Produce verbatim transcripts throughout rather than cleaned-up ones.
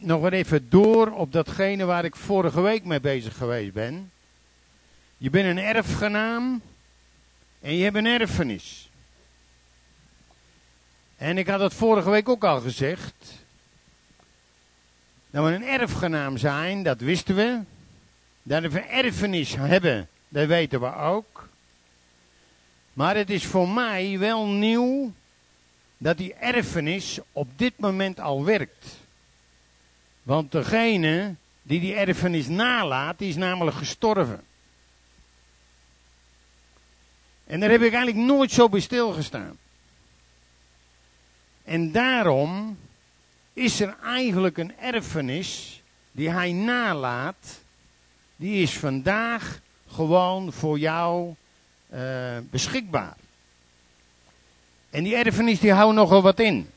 nog weer even door op datgene waar ik vorige week mee bezig geweest ben. Je bent een erfgenaam en je hebt een erfenis. En ik had het vorige week ook al gezegd. Dat we een erfgenaam zijn, dat wisten we. Dat we een erfenis hebben, dat weten we ook. Maar het is voor mij wel nieuw dat die erfenis op dit moment al werkt. Want degene die die erfenis nalaat, die is namelijk gestorven. En daar heb ik eigenlijk nooit zo bij stilgestaan. En daarom is er eigenlijk een erfenis die hij nalaat, die is vandaag gewoon voor jou uh, beschikbaar. En die erfenis die houdt nogal wat in.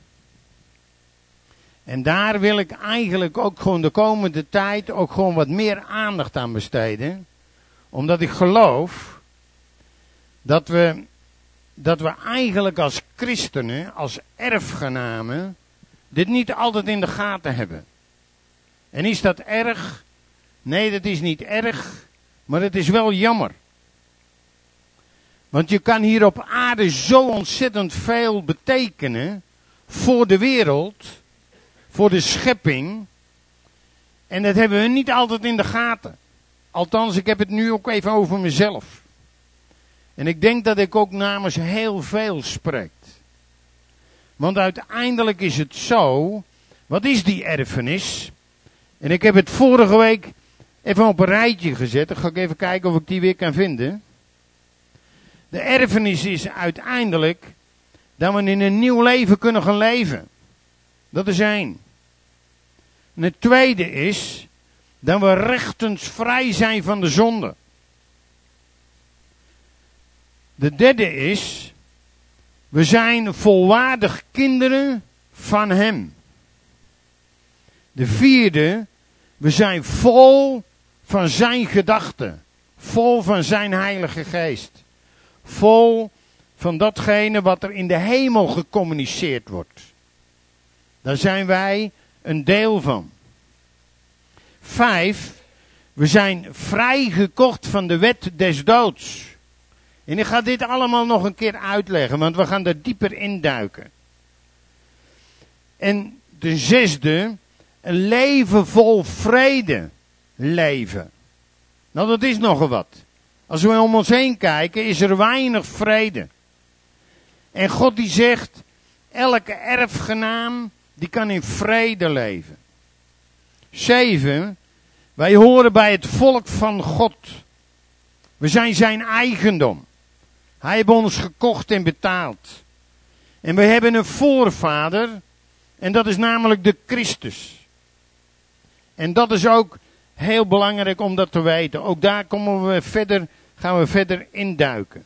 En daar wil ik eigenlijk ook gewoon de komende tijd ook gewoon wat meer aandacht aan besteden. Omdat ik geloof dat we, dat we eigenlijk als christenen, als erfgenamen, dit niet altijd in de gaten hebben. En is dat erg? Nee, dat is niet erg, maar het is wel jammer. Want je kan hier op aarde zo ontzettend veel betekenen voor de wereld, voor de schepping. En dat hebben we niet altijd in de gaten. Althans, ik heb het nu ook even over mezelf. En ik denk dat ik ook namens heel veel spreek. Want uiteindelijk is het zo, wat is die erfenis? En ik heb het vorige week even op een rijtje gezet. Dan ga ik even kijken of ik die weer kan vinden. De erfenis is uiteindelijk dat we in een nieuw leven kunnen gaan leven. Dat is één. En het tweede is dat we rechtens vrij zijn van de zonde. De derde is, we zijn volwaardig kinderen van hem. De vierde, we zijn vol van zijn gedachten. Vol van zijn Heilige Geest. Vol van datgene wat er in de hemel gecommuniceerd wordt. Daar zijn wij een deel van. Vijf, we zijn vrijgekocht van de wet des doods. En ik ga dit allemaal nog een keer uitleggen, want we gaan er dieper induiken. En de zesde, een leven vol vrede leven. Nou, dat is nogal wat. Als we om ons heen kijken, is er weinig vrede. En God die zegt, elke erfgenaam, die kan in vrede leven. Zeven, wij horen bij het volk van God. We zijn zijn eigendom. Hij heeft ons gekocht en betaald. En we hebben een voorvader, en dat is namelijk de Christus. En dat is ook heel belangrijk om dat te weten. Ook daar komen we verder, gaan we verder induiken.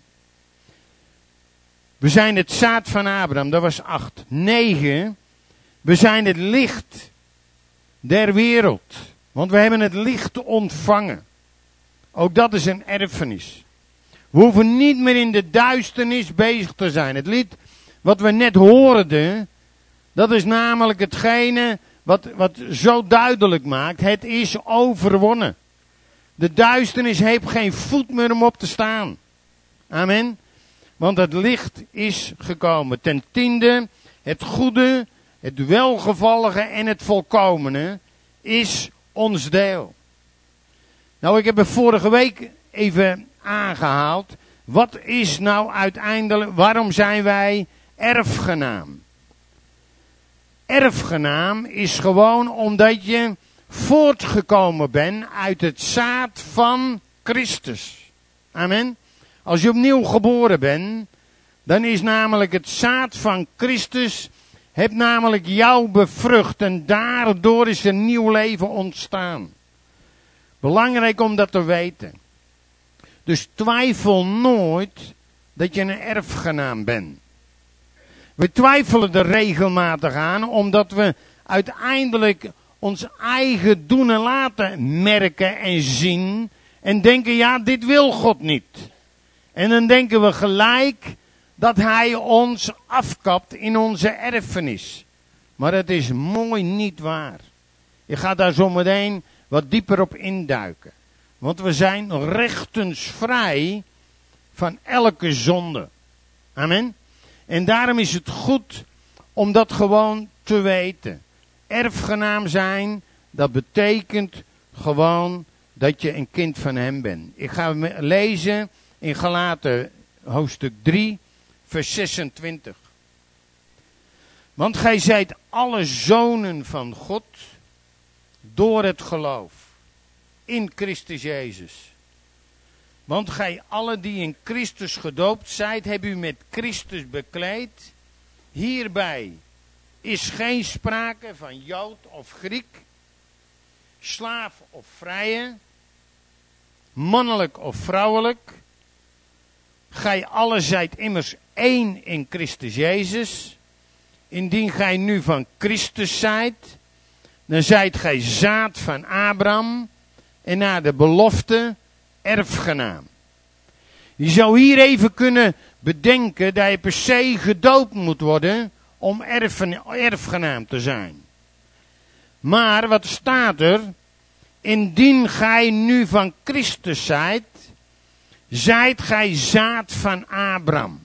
We zijn het zaad van Abraham, dat was acht. Negen, we zijn het licht der wereld. Want we hebben het licht ontvangen. Ook dat is een erfenis. We hoeven niet meer in de duisternis bezig te zijn. Het lied wat we net hoorden, dat is namelijk hetgene wat, wat zo duidelijk maakt. Het is overwonnen. De duisternis heeft geen voet meer om op te staan. Amen. Want het licht is gekomen. Ten tiende, het goede, het welgevallige en het volkomene is ons deel. Nou, ik heb het vorige week even aangehaald. Wat is nou uiteindelijk, waarom zijn wij erfgenaam? Erfgenaam is gewoon omdat je voortgekomen bent uit het zaad van Christus. Amen. Als je opnieuw geboren bent, dan is namelijk het zaad van Christus, heeft namelijk jou bevrucht en daardoor is een nieuw leven ontstaan. Belangrijk om dat te weten. Dus twijfel nooit dat je een erfgenaam bent. We twijfelen er regelmatig aan, omdat we uiteindelijk ons eigen doen en laten merken en zien. En denken, ja, dit wil God niet. En dan denken we gelijk dat hij ons afkapt in onze erfenis. Maar het is mooi niet waar. Ik ga daar zo meteen wat dieper op induiken. Want we zijn rechtensvrij van elke zonde. Amen. En daarom is het goed om dat gewoon te weten. Erfgenaam zijn, dat betekent gewoon dat je een kind van hem bent. Ik ga lezen in Galaten hoofdstuk drie, vers zesentwintig. Want gij zijt alle zonen van God door het geloof in Christus Jezus. Want gij alle die in Christus gedoopt zijt, hebben u met Christus bekleed. Hierbij is geen sprake van Jood of Griek, slaaf of vrije, mannelijk of vrouwelijk. Gij alle zijt immers één in Christus Jezus. Indien gij nu van Christus zijt, dan zijt gij zaad van Abraham en naar de belofte erfgenaam. Je zou hier even kunnen bedenken dat je per se gedoopt moet worden om erfen, erfgenaam te zijn. Maar wat staat er? Indien gij nu van Christus zijt, zijt gij zaad van Abraham.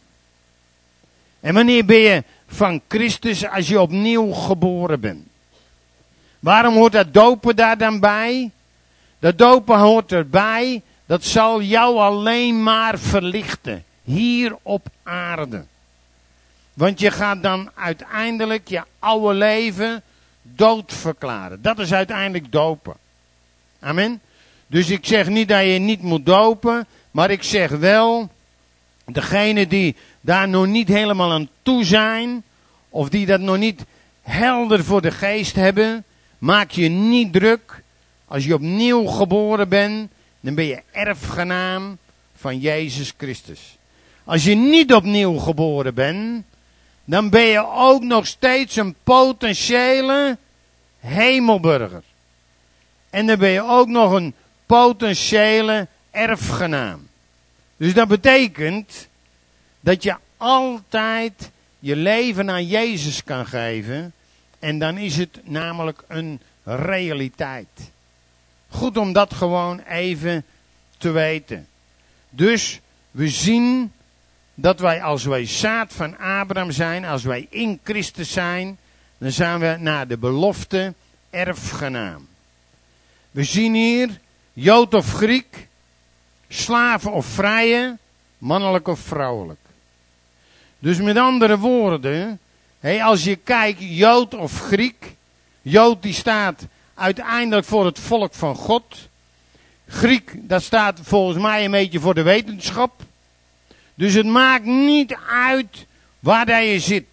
En wanneer ben je van Christus? Als je opnieuw geboren bent. Waarom hoort dat dopen daar dan bij? Dat dopen hoort erbij. Dat zal jou alleen maar verlichten. Hier op aarde. Want je gaat dan uiteindelijk je oude leven dood verklaren. Dat is uiteindelijk dopen. Amen. Dus ik zeg niet dat je niet moet dopen. Maar ik zeg wel. Degene die daar nog niet helemaal aan toe zijn. Of die dat nog niet helder voor de geest hebben. Maak je niet druk. Als je opnieuw geboren bent. Dan ben je erfgenaam van Jezus Christus. Als je niet opnieuw geboren bent. Dan ben je ook nog steeds een potentiële hemelburger. En dan ben je ook nog een potentiële erfgenaam. Dus dat betekent dat je altijd je leven aan Jezus kan geven. En dan is het namelijk een realiteit. Goed om dat gewoon even te weten. Dus we zien dat wij als wij zaad van Abraham zijn, als wij in Christus zijn, dan zijn we naar de belofte erfgenaam. We zien hier Jood of Griek, slaven of vrije, mannelijk of vrouwelijk. Dus met andere woorden, hey, als je kijkt Jood of Griek, Jood die staat uiteindelijk voor het volk van God. Griek, dat staat volgens mij een beetje voor de wetenschap. Dus het maakt niet uit waar dat je zit.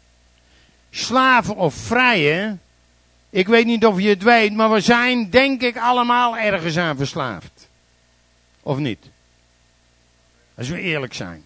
Slaven of vrije, ik weet niet of je het weet, maar we zijn denk ik allemaal ergens aan verslaafd. Of niet? Als we eerlijk zijn.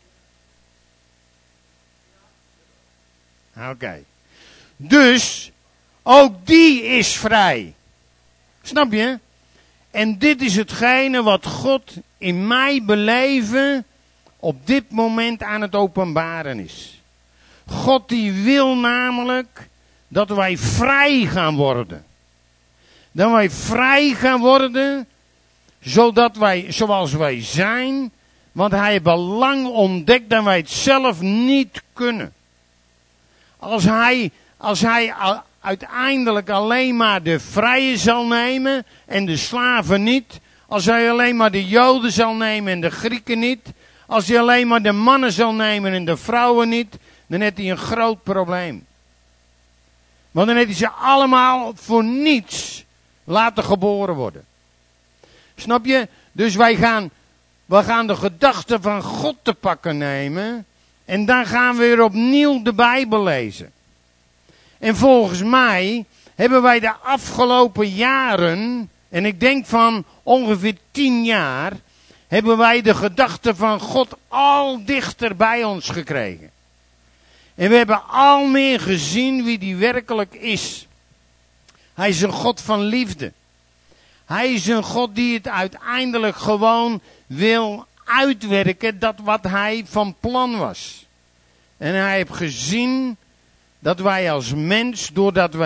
Oké. Okay. Dus, ook die is vrij. Snap je? En dit is hetgene wat God in mij beleven op dit moment aan het openbaren is. God die wil namelijk dat wij vrij gaan worden. Dat wij vrij gaan worden, zodat wij, zoals wij zijn, want hij heeft al lang ontdekt dat wij het zelf niet kunnen. Als hij, als hij uiteindelijk alleen maar de vrije zal nemen en de slaven niet, als hij alleen maar de Joden zal nemen en de Grieken niet, als hij alleen maar de mannen zal nemen en de vrouwen niet, dan heeft hij een groot probleem. Want dan heeft hij ze allemaal voor niets laten geboren worden. Snap je? Dus wij gaan, we gaan de gedachten van God te pakken nemen en dan gaan we weer opnieuw de Bijbel lezen. En volgens mij hebben wij de afgelopen jaren, en ik denk van ongeveer tien jaar, hebben wij de gedachten van God al dichter bij ons gekregen. En we hebben al meer gezien wie die werkelijk is. Hij is een God van liefde. Hij is een God die het uiteindelijk gewoon wil uitwerken, dat wat hij van plan was. En hij heeft gezien dat wij als mens, doordat we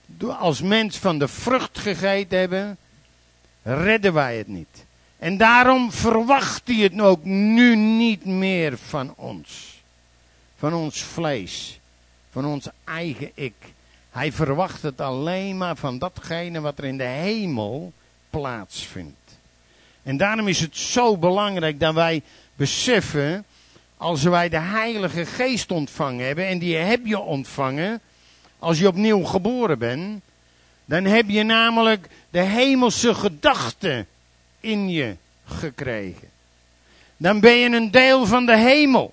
als mens van de vrucht gegeten hebben, redden wij het niet. En daarom verwacht hij het ook nu niet meer van ons. Van ons vlees. Van ons eigen ik. Hij verwacht het alleen maar van datgene wat er in de hemel plaatsvindt. En daarom is het zo belangrijk dat wij beseffen, als wij de Heilige Geest ontvangen hebben, en die heb je ontvangen als je opnieuw geboren bent, dan heb je namelijk de hemelse gedachten in je gekregen. Dan ben je een deel van de hemel.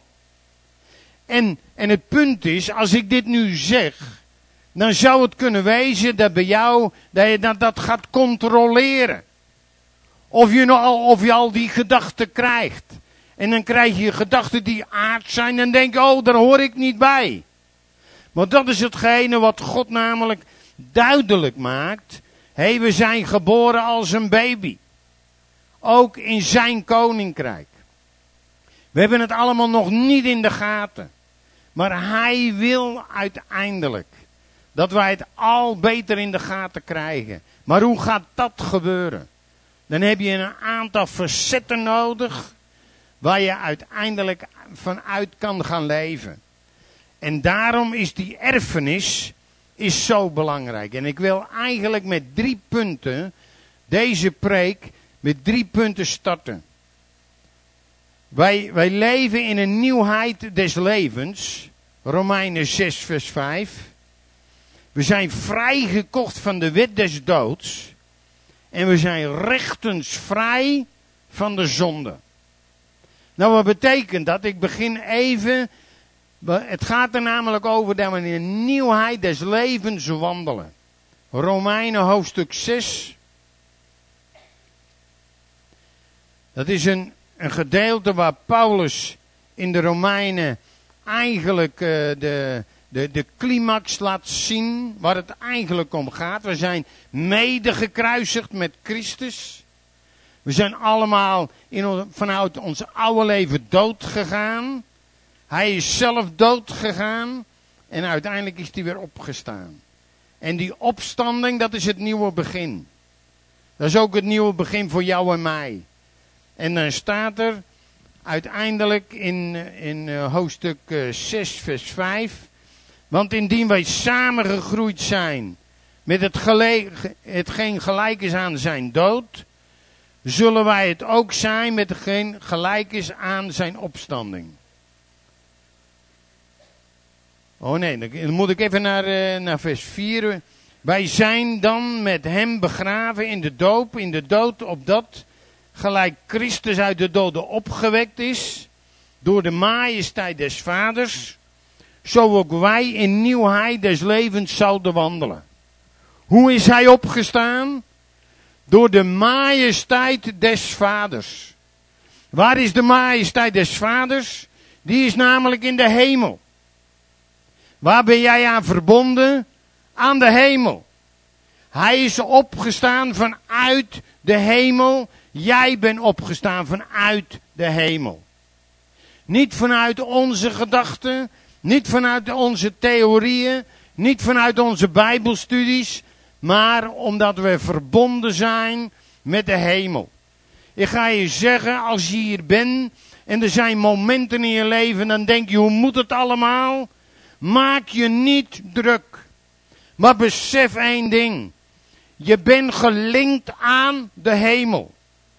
En, en het punt is, als ik dit nu zeg, dan zou het kunnen wezen dat bij jou, dat je dat, dat gaat controleren. Of je, al, of je al die gedachten krijgt. En dan krijg je gedachten die aard zijn en denk je, oh, daar hoor ik niet bij. Maar dat is hetgene wat God namelijk duidelijk maakt. Hé, hey, we zijn geboren als een baby. Ook in zijn koninkrijk. We hebben het allemaal nog niet in de gaten. Maar hij wil uiteindelijk dat wij het al beter in de gaten krijgen. Maar hoe gaat dat gebeuren? Dan heb je een aantal facetten nodig waar je uiteindelijk vanuit kan gaan leven. En daarom is die erfenis is zo belangrijk. En ik wil eigenlijk met drie punten deze preek met drie punten starten. Wij, wij leven in een nieuwheid des levens. Romeinen zes vers vijf. We zijn vrijgekocht van de wet des doods. En we zijn rechtens vrij van de zonde. Nou, wat betekent dat? Ik begin even. Het gaat er namelijk over dat we in een nieuwheid des levens wandelen. Romeinen hoofdstuk zes. Dat is een, een gedeelte waar Paulus in de Romeinen eigenlijk uh, de, de, de climax laat zien. Waar het eigenlijk om gaat. We zijn mede gekruisigd met Christus. We zijn allemaal in, vanuit ons oude leven dood gegaan. Hij is zelf dood gegaan. En uiteindelijk is hij weer opgestaan. En die opstanding, dat is het nieuwe begin. Dat is ook het nieuwe begin voor jou en mij. En dan staat er uiteindelijk in, in uh, hoofdstuk uh, zes vers vijf. Want indien wij samengegroeid zijn met het gele- hetgeen gelijk is aan zijn dood, zullen wij het ook zijn met hetgeen gelijk is aan zijn opstanding. Oh nee, dan moet ik even naar, uh, naar vers vier. Wij zijn dan met hem begraven in de doop, in de dood opdat gelijk Christus uit de doden opgewekt is, door de majesteit des Vaders, zo ook wij in nieuwheid des levens zouden wandelen. Hoe is hij opgestaan? Door de majesteit des Vaders. Waar is de majesteit des Vaders? Die is namelijk in de hemel. Waar ben jij aan verbonden? Aan de hemel. Hij is opgestaan vanuit de hemel. Jij bent opgestaan vanuit de hemel. Niet vanuit onze gedachten, niet vanuit onze theorieën, niet vanuit onze bijbelstudies, maar omdat we verbonden zijn met de hemel. Ik ga je zeggen, als je hier bent en er zijn momenten in je leven, dan denk je, hoe moet het allemaal? Maak je niet druk. Maar besef één ding. Je bent gelinkt aan de hemel.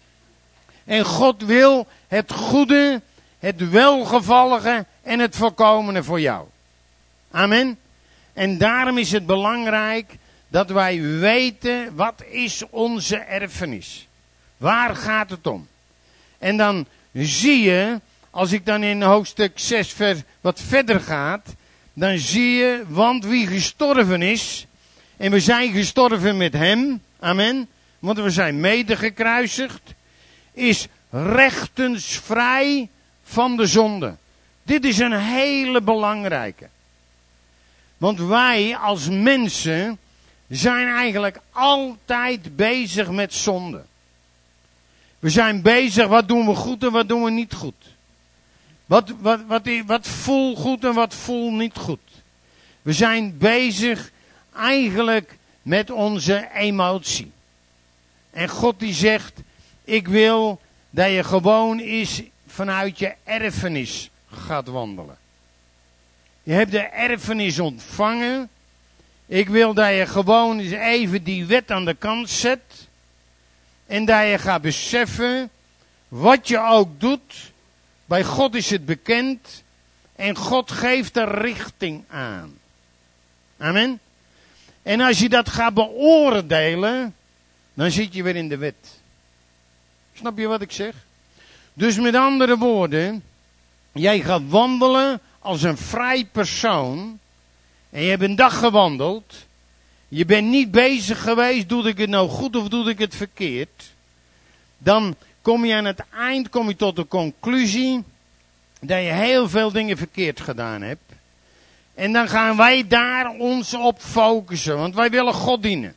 En God wil het goede, het welgevallige en het volkomene voor jou. Amen. En daarom is het belangrijk dat wij weten wat is onze erfenis. Waar gaat het om? En dan zie je, als ik dan in hoofdstuk zes vers wat verder gaat, dan zie je, want wie gestorven is, en we zijn gestorven met hem, amen, want we zijn mede gekruisigd, is rechtens vrij van de zonde. Dit is een hele belangrijke. Want wij als mensen zijn eigenlijk altijd bezig met zonde. We zijn bezig, wat doen we goed en wat doen we niet goed. Wat, wat, wat, wat voel goed en wat voel niet goed. We zijn bezig eigenlijk met onze emotie. En God die zegt, ik wil dat je gewoon eens vanuit je erfenis gaat wandelen. Je hebt de erfenis ontvangen. Ik wil dat je gewoon eens even die wet aan de kant zet. En dat je gaat beseffen, wat je ook doet, bij God is het bekend. En God geeft er richting aan. Amen. En als je dat gaat beoordelen, dan zit je weer in de wet. Snap je wat ik zeg? Dus met andere woorden, jij gaat wandelen als een vrij persoon. En je hebt een dag gewandeld. Je bent niet bezig geweest, doe ik het nou goed of doe ik het verkeerd. Dan kom je aan het eind kom je tot de conclusie dat je heel veel dingen verkeerd gedaan hebt. En dan gaan wij daar ons op focussen, want wij willen God dienen.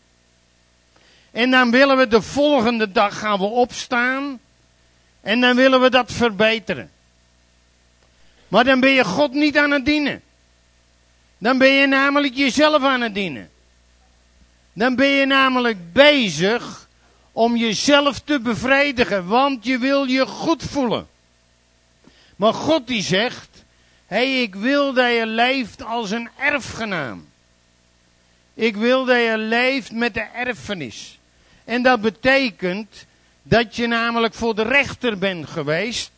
En dan willen we de volgende dag gaan we opstaan en dan willen we dat verbeteren. Maar dan ben je God niet aan het dienen. Dan ben je namelijk jezelf aan het dienen. Dan ben je namelijk bezig om jezelf te bevredigen, want je wil je goed voelen. Maar God die zegt, hé, hey, ik wil dat je leeft als een erfgenaam. Ik wil dat je leeft met de erfenis. En dat betekent dat je namelijk voor de rechter bent geweest.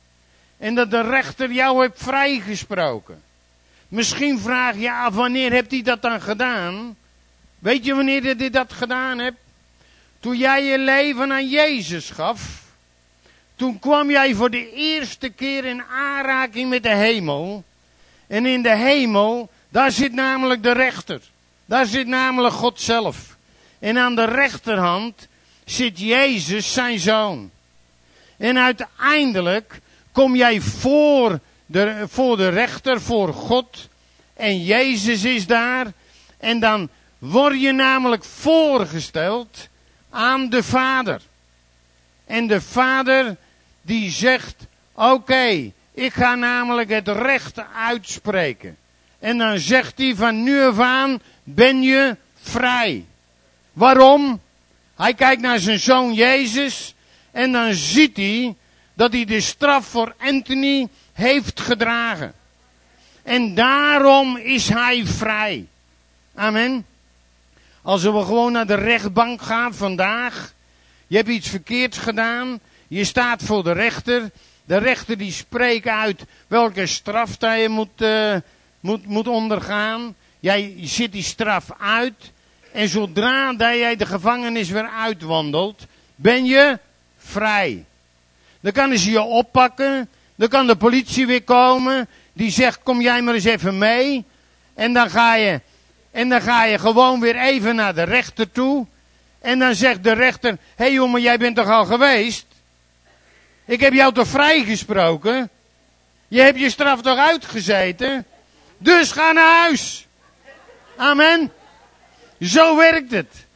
En dat de rechter jou heeft vrijgesproken. Misschien vraag je af, wanneer heeft hij dat dan gedaan? Weet je wanneer hij dat gedaan hebt? Toen jij je leven aan Jezus gaf. Toen kwam jij voor de eerste keer in aanraking met de hemel. En in de hemel, daar zit namelijk de rechter. Daar zit namelijk God zelf. En aan de rechterhand zit Jezus, zijn zoon. En uiteindelijk kom jij voor de, voor de rechter, voor God. En Jezus is daar. En dan word je namelijk voorgesteld aan de Vader. En de Vader die zegt, oké, okay, ik ga namelijk het recht uitspreken. En dan zegt hij, van nu af aan ben je vrij. Waarom? Hij kijkt naar zijn zoon Jezus en dan ziet hij dat hij de straf voor Anthony heeft gedragen. En daarom is hij vrij. Amen. Als we gewoon naar de rechtbank gaan vandaag, je hebt iets verkeerds gedaan, je staat voor de rechter, de rechter die spreekt uit welke straf dat je moet, uh, moet, moet ondergaan. Jij zit die straf uit en zodra dat jij de gevangenis weer uitwandelt, ben je vrij. Dan kan ze je oppakken, dan kan de politie weer komen, die zegt kom jij maar eens even mee. En dan ga je, en dan ga je gewoon weer even naar de rechter toe. En dan zegt de rechter, hé hey jongen, jij bent toch al geweest? Ik heb jou toch vrijgesproken? Je hebt je straf toch uitgezeten? Dus ga naar huis. Amen. Zo werkt het.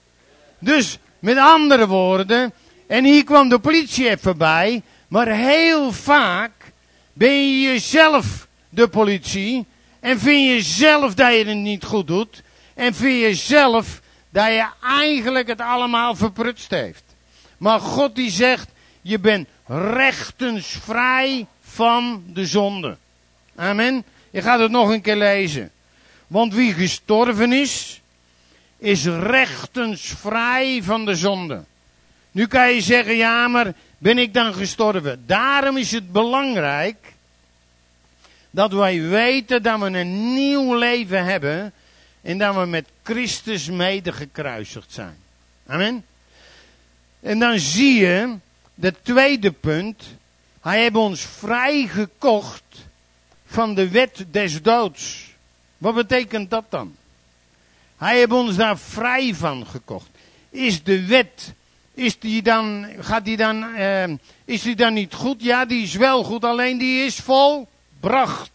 Dus met andere woorden, en hier kwam de politie even bij, maar heel vaak ben je jezelf de politie en vind je zelf dat je het niet goed doet en vind je zelf dat je eigenlijk het allemaal verprutst heeft. Maar God die zegt, je bent rechtens vrij van de zonde. Amen. Je gaat het nog een keer lezen. Want wie gestorven is, is rechtens vrij van de zonde. Nu kan je zeggen, ja maar ben ik dan gestorven? Daarom is het belangrijk dat wij weten dat we een nieuw leven hebben en dat we met Christus mede gekruisigd zijn. Amen. En dan zie je, de tweede punt, hij heeft ons vrijgekocht van de wet des doods. Wat betekent dat dan? Hij heeft ons daar vrij van gekocht. Is de wet, is die dan, gaat die dan, uh, is die dan niet goed? Ja, die is wel goed, alleen die is volbracht.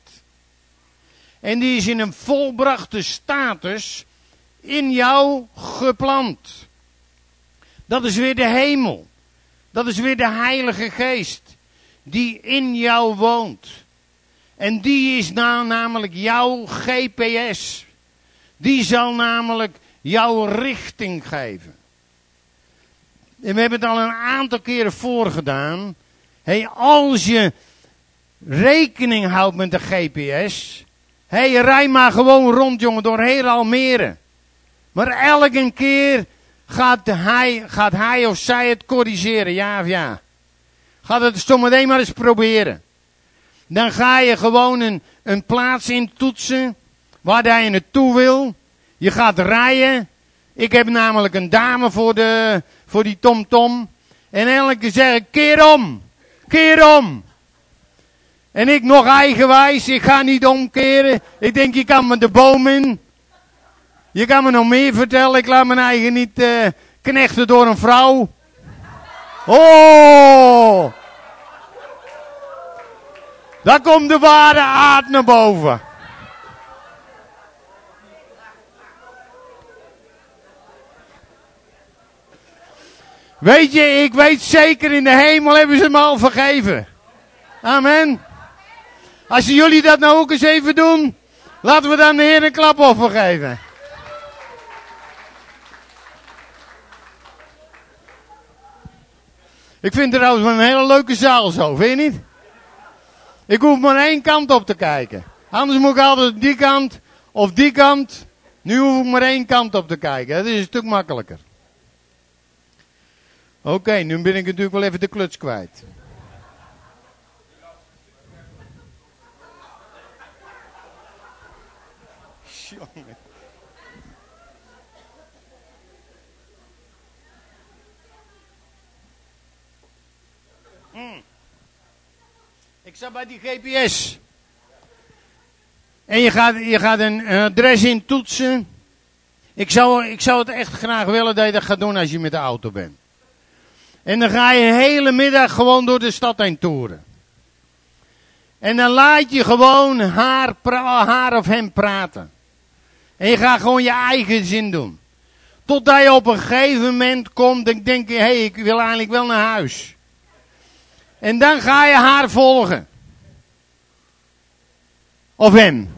En die is in een volbrachte status in jou geplant. Dat is weer de hemel. Dat is weer de Heilige Geest die in jou woont. En die is nou namelijk jouw G P S. Die zal namelijk jou richting geven. En we hebben het al een aantal keren voorgedaan. Hey, als je rekening houdt met de G P S. Hey, rij maar gewoon rond, jongen, door heel Almere. Maar elke keer gaat hij, gaat hij of zij het corrigeren, ja of ja. Ga het zometeen maar eens proberen. Dan ga je gewoon een, een plaats intoetsen waar je naartoe wil. Je gaat rijden. Ik heb namelijk een dame voor, de, voor die TomTom. En elke keer zeg ik, keer om. Keer om. En ik nog eigenwijs, ik ga niet omkeren. Ik denk, je kan me de boom in. Je kan me nog meer vertellen. Ik laat mijn eigen niet uh, knechten door een vrouw. Oh! Daar komt de ware aard naar boven. Weet je, ik weet zeker, in de hemel hebben ze me al vergeven. Amen. Als jullie dat nou ook eens even doen, laten we dan de Heer een klapoffer geven. Ik vind het trouwens een hele leuke zaal zo, vind je niet? Ik hoef maar één kant op te kijken. Anders moet ik altijd die kant of die kant. Nu hoef ik maar één kant op te kijken. Dat is een stuk makkelijker. Oké, okay, nu ben ik natuurlijk wel even de kluts kwijt. Jongen. Mm. Ik zat bij die G P S. En je gaat, je gaat een, een adres in toetsen. Ik zou, ik zou het echt graag willen dat je dat gaat doen als je met de auto bent. En dan ga je de hele middag gewoon door de stad heen toeren. En dan laat je gewoon haar, haar of hem praten. En je gaat gewoon je eigen zin doen. Totdat je op een gegeven moment komt en denk je, hé, hey, ik wil eigenlijk wel naar huis. En dan ga je haar volgen. Of hem.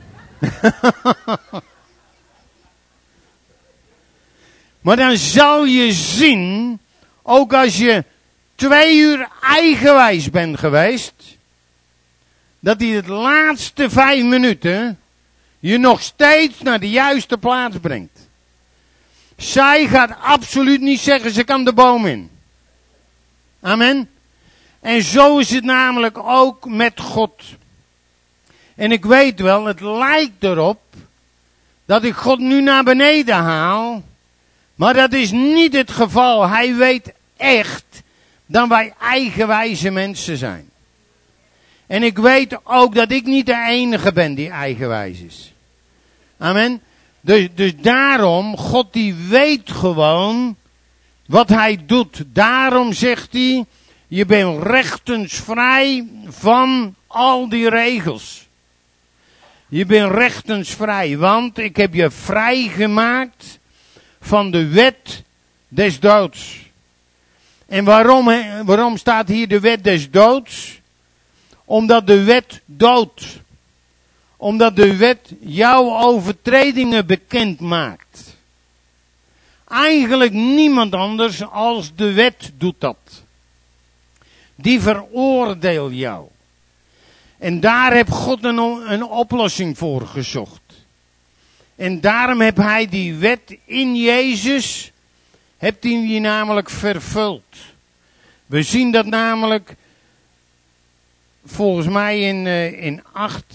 Maar dan zal je zien, ook als je twee uur eigenwijs bent geweest, dat hij het laatste vijf minuten je nog steeds naar de juiste plaats brengt. Zij gaat absoluut niet zeggen, ze kan de boom in. Amen. En zo is het namelijk ook met God. En ik weet wel, het lijkt erop dat ik God nu naar beneden haal. Maar dat is niet het geval. Hij weet echt dat wij eigenwijze mensen zijn. En ik weet ook dat ik niet de enige ben die eigenwijs is. Amen. Dus, dus daarom, God die weet gewoon wat hij doet. Daarom zegt hij, je bent rechtens vrij van al die regels. Je bent rechtens vrij, want ik heb je vrijgemaakt van de wet des doods. En waarom, waarom staat hier de wet des doods? Omdat de wet doodt. Omdat de wet jouw overtredingen bekend maakt. Eigenlijk niemand anders als de wet doet dat. Die veroordeelt jou. En daar heeft God een, een oplossing voor gezocht. En daarom heb hij die wet in Jezus, hebt hij die namelijk vervuld. We zien dat namelijk volgens mij in, uh, in acht.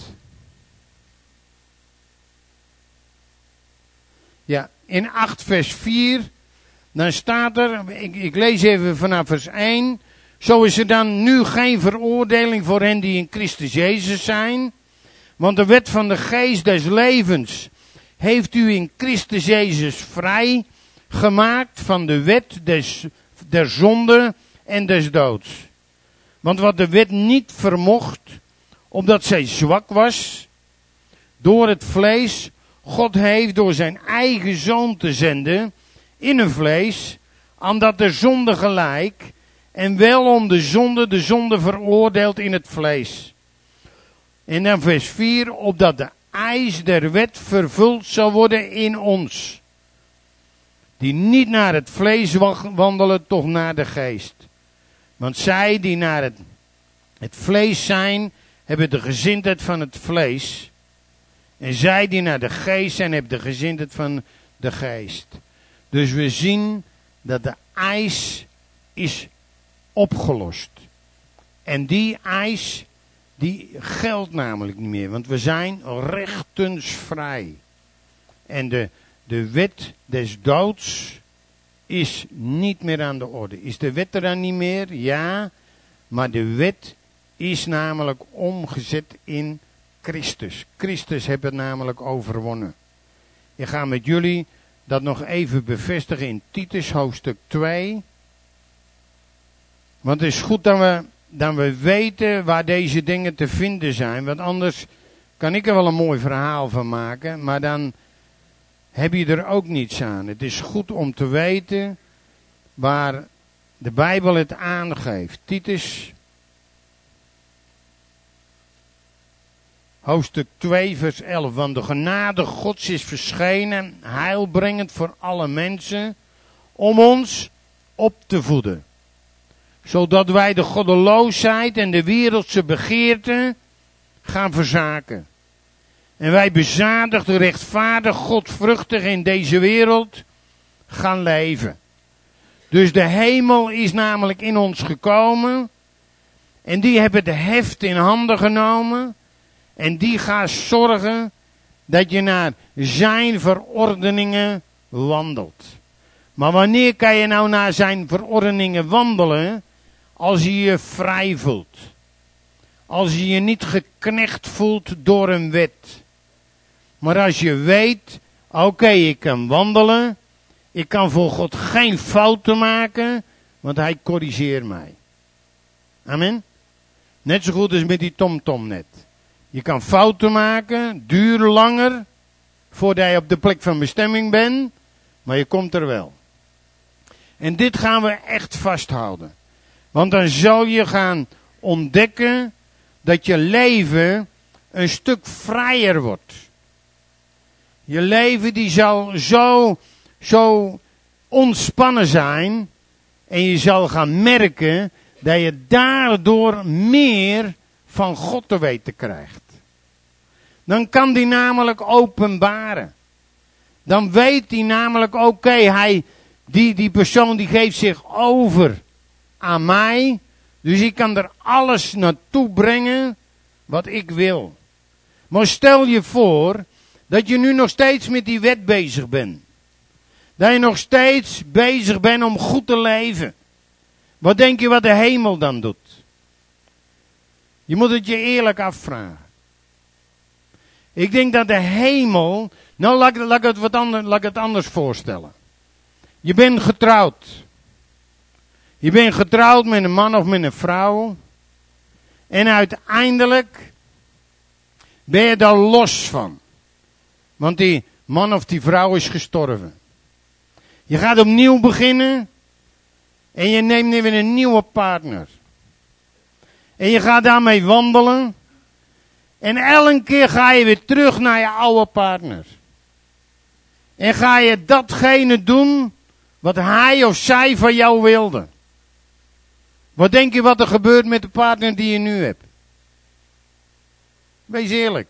Ja, in acht vers vier. Dan staat er, ik, ik lees even vanaf vers één. Zo is er dan nu geen veroordeling voor hen die in Christus Jezus zijn. Want de wet van de geest des levens heeft u in Christus Jezus vrij gemaakt van de wet des, der zonde en des doods. Want wat de wet niet vermocht, omdat zij zwak was, door het vlees, God heeft door zijn eigen zoon te zenden in een vlees, aan dat de zonde gelijk, en wel om de zonde, de zonde veroordeeld in het vlees. En dan vers vier, opdat de eis der wet vervuld zal worden in ons. die niet naar het vlees wandelen, toch naar de geest. Want zij die naar het, het vlees zijn, hebben de gezindheid van het vlees. En zij die naar de geest zijn, hebben de gezindheid van de geest. Dus we zien dat de eis is opgelost. En die eis, die geldt namelijk niet meer. Want we zijn rechtensvrij. En de, de wet des doods is niet meer aan de orde. Is de wet er dan niet meer? Ja. Maar de wet is namelijk omgezet in Christus. Christus heeft het namelijk overwonnen. Ik ga met jullie dat nog even bevestigen in Titus hoofdstuk twee. Want het is goed dat we, dat we weten waar deze dingen te vinden zijn. Want anders kan ik er wel een mooi verhaal van maken. Maar dan heb je er ook niets aan. Het is goed om te weten waar de Bijbel het aangeeft. Titus hoofdstuk twee vers elf. Want de genade Gods is verschenen, heilbrengend voor alle mensen, om ons op te voeden. Zodat wij de goddeloosheid en de wereldse begeerten gaan verzaken. En wij bezadigd, rechtvaardig, godvruchtig in deze wereld gaan leven. Dus de hemel is namelijk in ons gekomen. En die hebben de heft in handen genomen. En die gaat zorgen dat je naar zijn verordeningen wandelt. Maar wanneer kan je nou naar zijn verordeningen wandelen? Als je je vrij voelt. Als je je niet geknecht voelt door een wet. Maar als je weet, oké, okay, ik kan wandelen. Ik kan voor God geen fouten maken, want hij corrigeert mij. Amen. Net zo goed als met die tomtom net. Je kan fouten maken, duren langer, voordat je op de plek van bestemming bent, maar je komt er wel. En dit gaan we echt vasthouden. Want dan zal je gaan ontdekken dat je leven een stuk vrijer wordt. Je leven die zal zo, zo ontspannen zijn. En je zal gaan merken dat je daardoor meer van God te weten krijgt. Dan kan die namelijk openbaren. Dan weet hij namelijk, oké, okay, hij, die, die persoon die geeft zich over aan mij. Dus ik kan er alles naartoe brengen wat ik wil. Maar stel je voor dat je nu nog steeds met die wet bezig bent. Dat je nog steeds bezig bent om goed te leven. Wat denk je wat de hemel dan doet? Je moet het je eerlijk afvragen. Ik denk dat de hemel... Nou, laat, laat, ik het wat anders, laat ik het anders voorstellen. Je bent getrouwd. Je bent getrouwd met een man of met een vrouw. En uiteindelijk ben je daar los van. Want die man of die vrouw is gestorven. Je gaat opnieuw beginnen. En je neemt weer een nieuwe partner. En je gaat daarmee wandelen. En elke keer ga je weer terug naar je oude partner. En ga je datgene doen wat hij of zij van jou wilde. Wat denk je wat er gebeurt met de partner die je nu hebt? Wees eerlijk.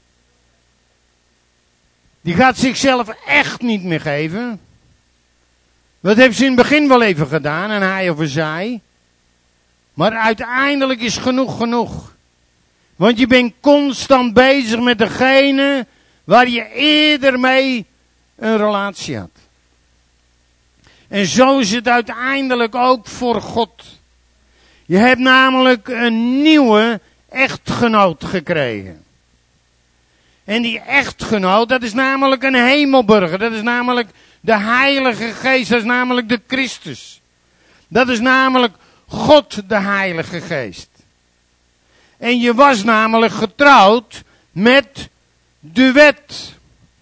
Die gaat zichzelf echt niet meer geven. Dat heeft ze in het begin wel even gedaan, en hij of zij. Maar uiteindelijk is genoeg genoeg. Want je bent constant bezig met degene waar je eerder mee een relatie had. En zo is het uiteindelijk ook voor God. Je hebt namelijk een nieuwe echtgenoot gekregen. En die echtgenoot, dat is namelijk een hemelburger. Dat is namelijk de Heilige Geest. Dat is namelijk de Christus. Dat is namelijk God, de Heilige Geest. En je was namelijk getrouwd met de wet.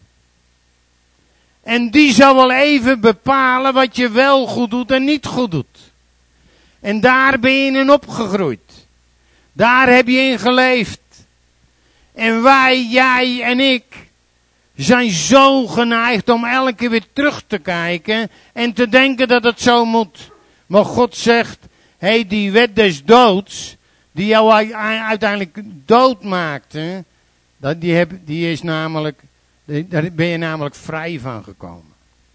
En die zal wel even bepalen wat je wel goed doet en niet goed doet. En daar ben je in opgegroeid. Daar heb je in geleefd. En wij, jij en ik, zijn zo geneigd om elke keer weer terug te kijken en te denken dat het zo moet. Maar God zegt, hé, hey, die wet des doods, die jou uiteindelijk dood maakte, dat die, heb, die is namelijk, daar ben je namelijk vrij van gekomen.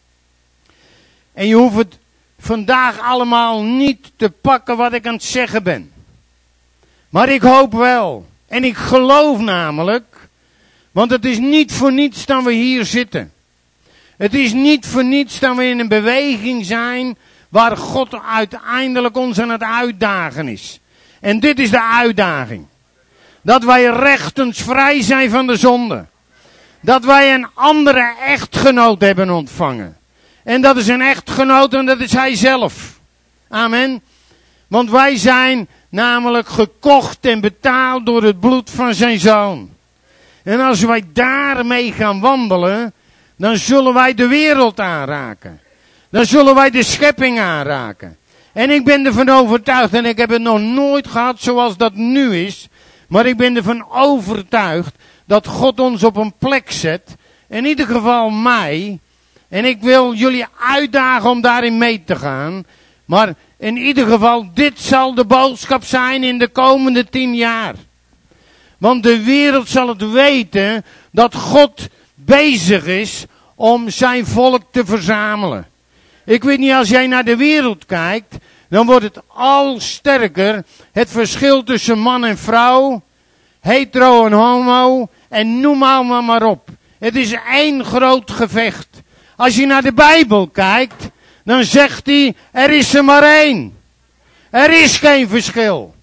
En je hoeft het vandaag allemaal niet te pakken wat ik aan het zeggen ben. Maar ik hoop wel. En ik geloof namelijk, want het is niet voor niets dat we hier zitten. Het is niet voor niets dat we in een beweging zijn waar God uiteindelijk ons aan het uitdagen is. En dit is de uitdaging. Dat wij rechtens vrij zijn van de zonde. Dat wij een andere echtgenoot hebben ontvangen. En dat is een echtgenoot en dat is hij zelf. Amen. Want wij zijn namelijk gekocht en betaald door het bloed van zijn zoon. En als wij daarmee gaan wandelen, dan zullen wij de wereld aanraken. Dan zullen wij de schepping aanraken. En ik ben ervan overtuigd, en ik heb het nog nooit gehad zoals dat nu is, maar ik ben ervan overtuigd dat God ons op een plek zet, in ieder geval mij, en ik wil jullie uitdagen om daarin mee te gaan, maar in ieder geval, dit zal de boodschap zijn in de komende tien jaar. Want de wereld zal het weten dat God bezig is om zijn volk te verzamelen. Ik weet niet, als jij naar de wereld kijkt, dan wordt het al sterker. Het verschil tussen man en vrouw, hetero en homo, en noem allemaal maar op. Het is één groot gevecht. Als je naar de Bijbel kijkt, dan zegt hij, er is er maar één. Er is geen verschil.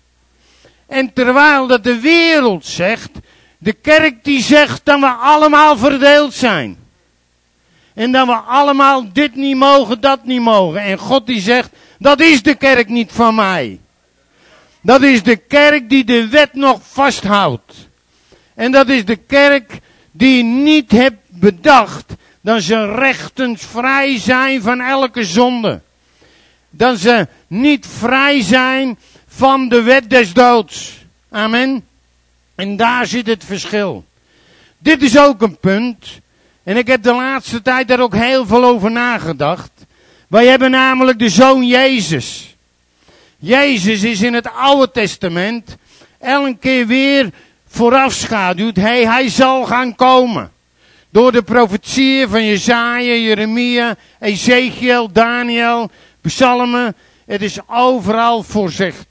En terwijl dat de wereld zegt, de kerk die zegt dat we allemaal verdeeld zijn. En dat we allemaal dit niet mogen, dat niet mogen. En God die zegt, dat is de kerk niet van mij. Dat is de kerk die de wet nog vasthoudt. En dat is de kerk die niet heeft bedacht dat ze rechtens vrij zijn van elke zonde. Dat ze niet vrij zijn van de wet des doods. Amen. En daar zit het verschil. Dit is ook een punt. En ik heb de laatste tijd daar ook heel veel over nagedacht. Wij hebben namelijk de Zoon Jezus. Jezus is in het Oude Testament elke keer weer voorafschaduwd. Hey, hij zal gaan komen. Door de profetieën van Jesaja, Jeremia, Ezekiel, Daniel, Psalmen. Het is overal voorzegd.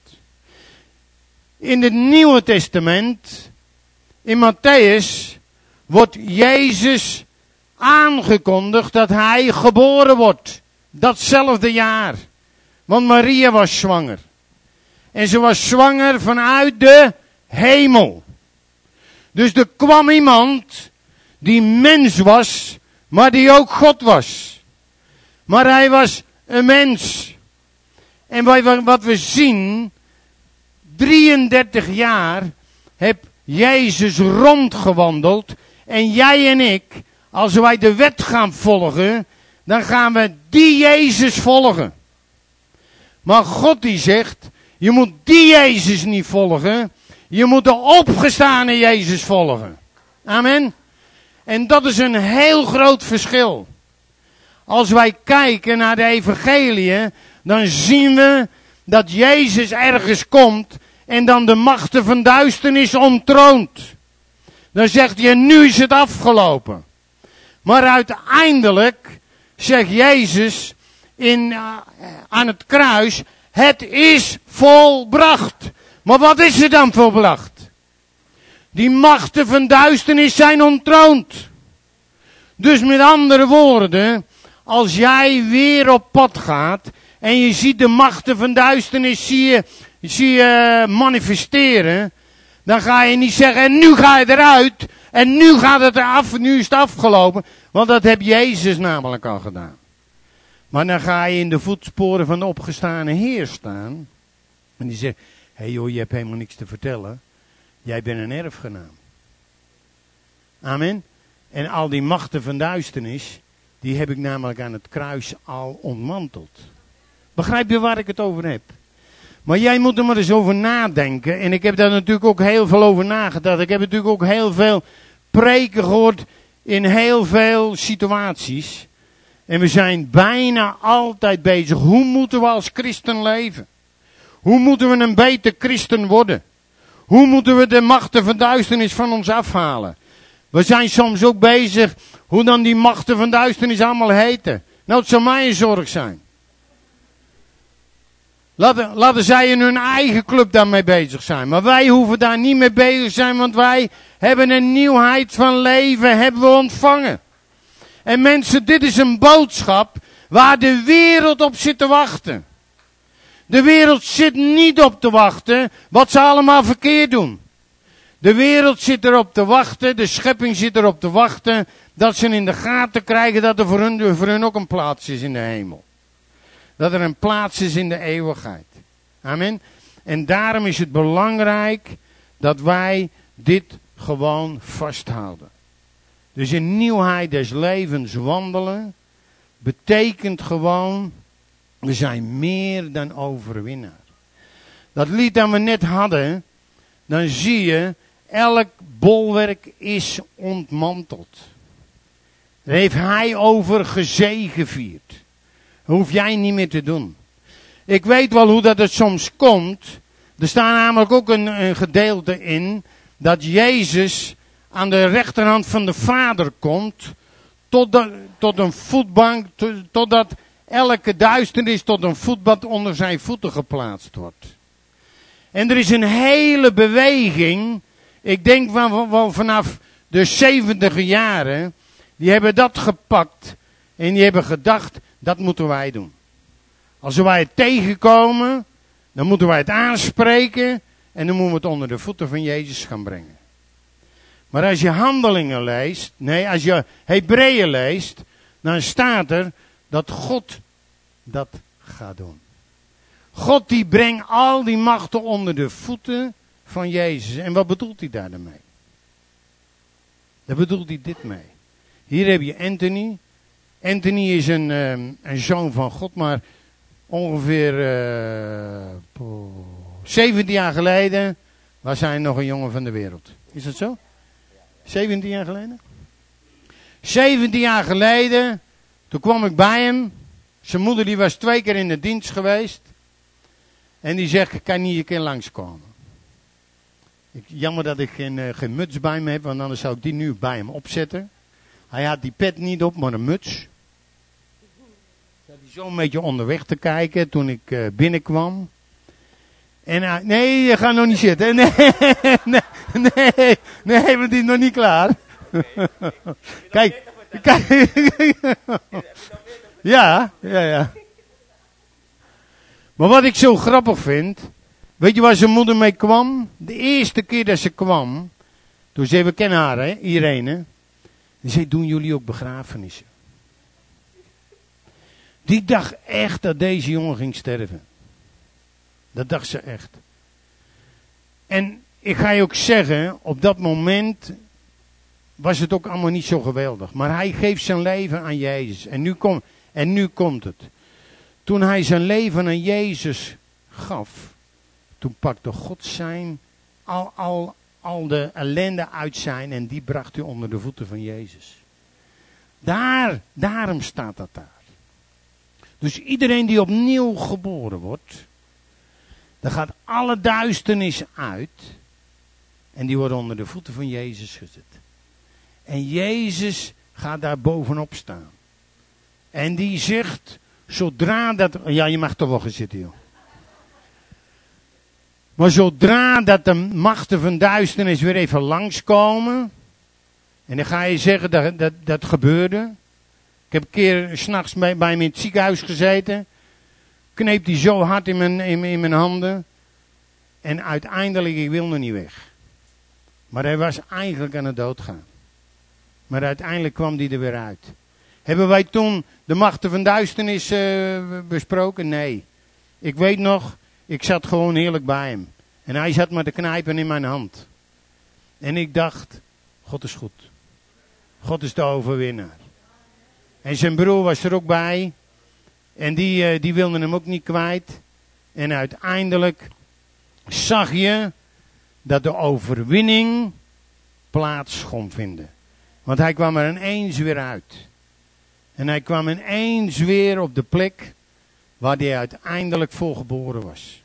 In het Nieuwe Testament, in Matthäus, wordt Jezus aangekondigd dat hij geboren wordt. Datzelfde jaar. Want Maria was zwanger. En ze was zwanger vanuit de hemel. Dus er kwam iemand die mens was, maar die ook God was. Maar hij was een mens. En wat we zien, drieëndertig jaar heb Jezus rondgewandeld. En jij en ik, als wij de wet gaan volgen, dan gaan we die Jezus volgen. Maar God die zegt, je moet die Jezus niet volgen. Je moet de opgestane Jezus volgen. Amen. En dat is een heel groot verschil. Als wij kijken naar de evangeliën, dan zien we dat Jezus ergens komt en dan de machten van duisternis ontroont. Dan zegt hij, nu is het afgelopen. Maar uiteindelijk zegt Jezus in, uh, aan het kruis, het is volbracht. Maar wat is er dan volbracht? Die machten van duisternis zijn ontroond. Dus met andere woorden, als jij weer op pad gaat en je ziet de machten van duisternis zie je, zie je manifesteren, dan ga je niet zeggen, en nu ga je eruit, en nu gaat het eraf, nu is het afgelopen. Want dat heb Jezus namelijk al gedaan. Maar dan ga je in de voetsporen van de opgestane Heer staan. En die zegt, hé hey joh, je hebt helemaal niks te vertellen. Jij bent een erfgenaam. Amen. En al die machten van duisternis, die heb ik namelijk aan het kruis al ontmanteld. Begrijp je waar ik het over heb? Maar jij moet er maar eens over nadenken. En ik heb daar natuurlijk ook heel veel over nagedacht. Ik heb natuurlijk ook heel veel preken gehoord in heel veel situaties. En we zijn bijna altijd bezig. Hoe moeten we als christen leven? Hoe moeten we een beter christen worden? Hoe moeten we de machten van duisternis van ons afhalen? We zijn soms ook bezig hoe dan die machten van duisternis allemaal heten. Nou, het zou mij een zorg zijn. Laten, laten zij in hun eigen club daarmee bezig zijn. Maar wij hoeven daar niet mee bezig te zijn, want wij hebben een nieuwheid van leven hebben we ontvangen. En mensen, dit is een boodschap waar de wereld op zit te wachten. De wereld zit niet op te wachten wat ze allemaal verkeerd doen. De wereld zit erop te wachten, de schepping zit erop te wachten, dat ze in de gaten krijgen dat er voor hun, voor hun ook een plaats is in de hemel. Dat er een plaats is in de eeuwigheid. Amen. En daarom is het belangrijk dat wij dit gewoon vasthouden. Dus in nieuwheid des levens wandelen betekent gewoon, we zijn meer dan overwinnaar. Dat lied dat we net hadden, dan zie je, elk bolwerk is ontmanteld. Daar heeft hij over gezegevierd. Dat hoef jij niet meer te doen. Ik weet wel hoe dat het soms komt. Er staat namelijk ook een, een gedeelte in dat Jezus aan de rechterhand van de Vader komt, tot, de, tot een voetbank, to, totdat elke duisternis tot een voetbad onder zijn voeten geplaatst wordt. En er is een hele beweging, ik denk wel, wel vanaf de zeventiger jaren, die hebben dat gepakt en die hebben gedacht, dat moeten wij doen. Als wij het tegenkomen, dan moeten wij het aanspreken en dan moeten we het onder de voeten van Jezus gaan brengen. Maar als je Handelingen leest, nee, als je Hebreeën leest, dan staat er dat God dat gaat doen. God die brengt al die machten onder de voeten van Jezus. En wat bedoelt hij daar dan mee? Daar bedoelt hij dit mee. Hier heb je Anthony. Anthony is een, um, een zoon van God, maar ongeveer uh, zeventien jaar geleden was hij nog een jongen van de wereld. Is dat zo? zeventien jaar geleden? zeventien jaar geleden, toen kwam ik bij hem. Zijn moeder die was twee keer in de dienst geweest. En die zegt, ik kan niet een keer langskomen. Ik, jammer dat ik geen, uh, geen muts bij me heb, want anders zou ik die nu bij hem opzetten. Hij had die pet niet op, maar een muts. Zat hij zo een beetje onderweg te kijken toen ik uh, binnenkwam. En uh, nee, je gaat nog niet zitten. Nee, nee, nee, nee, want die is nog niet klaar. Kijk, kijk. Ja, ja, ja. Maar wat ik zo grappig vind, weet je waar zijn moeder mee kwam? De eerste keer dat ze kwam, toen zei, we kennen haar, hè, Irene. Die zei, doen jullie ook begrafenissen? Die dacht echt dat deze jongen ging sterven. Dat dacht ze echt. En ik ga je ook zeggen, op dat moment was het ook allemaal niet zo geweldig. Maar hij geeft zijn leven aan Jezus. En nu, kom, en nu komt het. Toen hij zijn leven aan Jezus gaf, toen pakte God zijn, al, al, al de ellende uit zijn en die bracht hij onder de voeten van Jezus. Daar, daarom staat dat daar. Dus iedereen die opnieuw geboren wordt, dan gaat alle duisternis uit en die wordt onder de voeten van Jezus gezet. En Jezus gaat daar bovenop staan. En die zegt, zodra dat... Ja, je mag toch wel gaan zitten, joh. Maar zodra dat de machten van duisternis weer even langskomen, en dan ga je zeggen dat dat, dat gebeurde. Ik heb een keer 's nachts bij, bij hem in het ziekenhuis gezeten. Kneep die zo hard in mijn, in, in mijn handen. En uiteindelijk, ik wilde niet weg. Maar hij was eigenlijk aan het doodgaan. Maar uiteindelijk kwam die er weer uit. Hebben wij toen de machten van duisternis uh, besproken? Nee. Ik weet nog, ik zat gewoon heerlijk bij hem. En hij zat met de knijpen in mijn hand. En ik dacht, God is goed. God is de overwinnaar. En zijn broer was er ook bij. En die, uh, die wilde hem ook niet kwijt. En uiteindelijk zag je dat de overwinning plaats kon vinden. Want hij kwam er ineens weer uit. En hij kwam ineens weer op de plek waar hij uiteindelijk voor geboren was.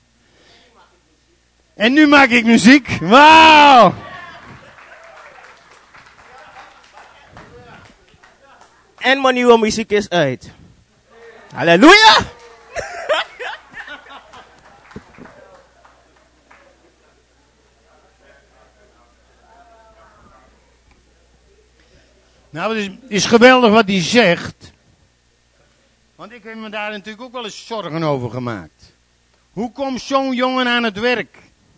En nu maak ik muziek. Wauw! En mijn nieuwe muziek is uit. Halleluja! Nou, het is, is geweldig wat hij zegt. Want ik heb me daar natuurlijk ook wel eens zorgen over gemaakt. Hoe komt zo'n jongen aan het werk?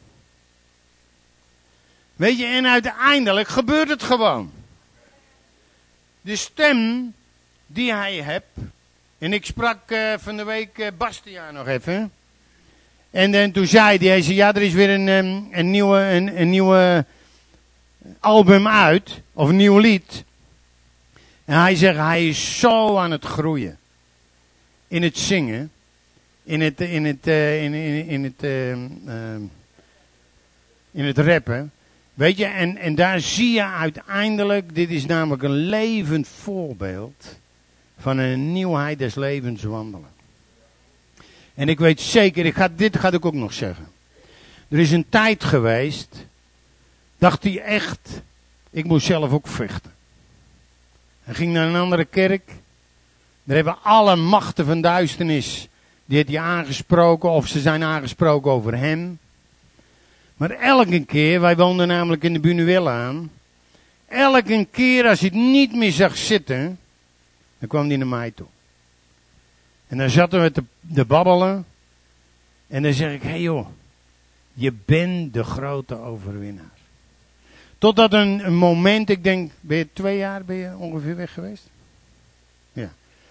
Weet je, en uiteindelijk gebeurt het gewoon. De stem die hij heeft. En ik sprak uh, van de week uh, Bastiaan nog even. En dan toen zei hij, hij zei, ja, er is weer een, um, een, nieuwe, een, een nieuwe album uit. Of een nieuw lied. En hij zegt, hij is zo aan het groeien. In het zingen. In het, in het, uh, in, in, in het, uh, uh, in het rappen. Weet je, en, en daar zie je uiteindelijk, dit is namelijk een levend voorbeeld van een nieuwheid des levens wandelen. En ik weet zeker, ik ga, dit ga ik ook nog zeggen. Er is een tijd geweest, dacht hij echt, ik moet zelf ook vechten. Hij ging naar een andere kerk. Daar hebben alle machten van duisternis, die heeft hij aangesproken of ze zijn aangesproken over hem. Maar elke keer, wij woonden namelijk in de Bunuel aan. Elke keer als hij het niet meer zag zitten, dan kwam hij naar mij toe. En dan zaten we te, te babbelen. En dan zeg ik, hé hey joh, je bent de grote overwinnaar. Totdat een, een moment, ik denk, ben je twee jaar ben je ongeveer weg geweest? Ja.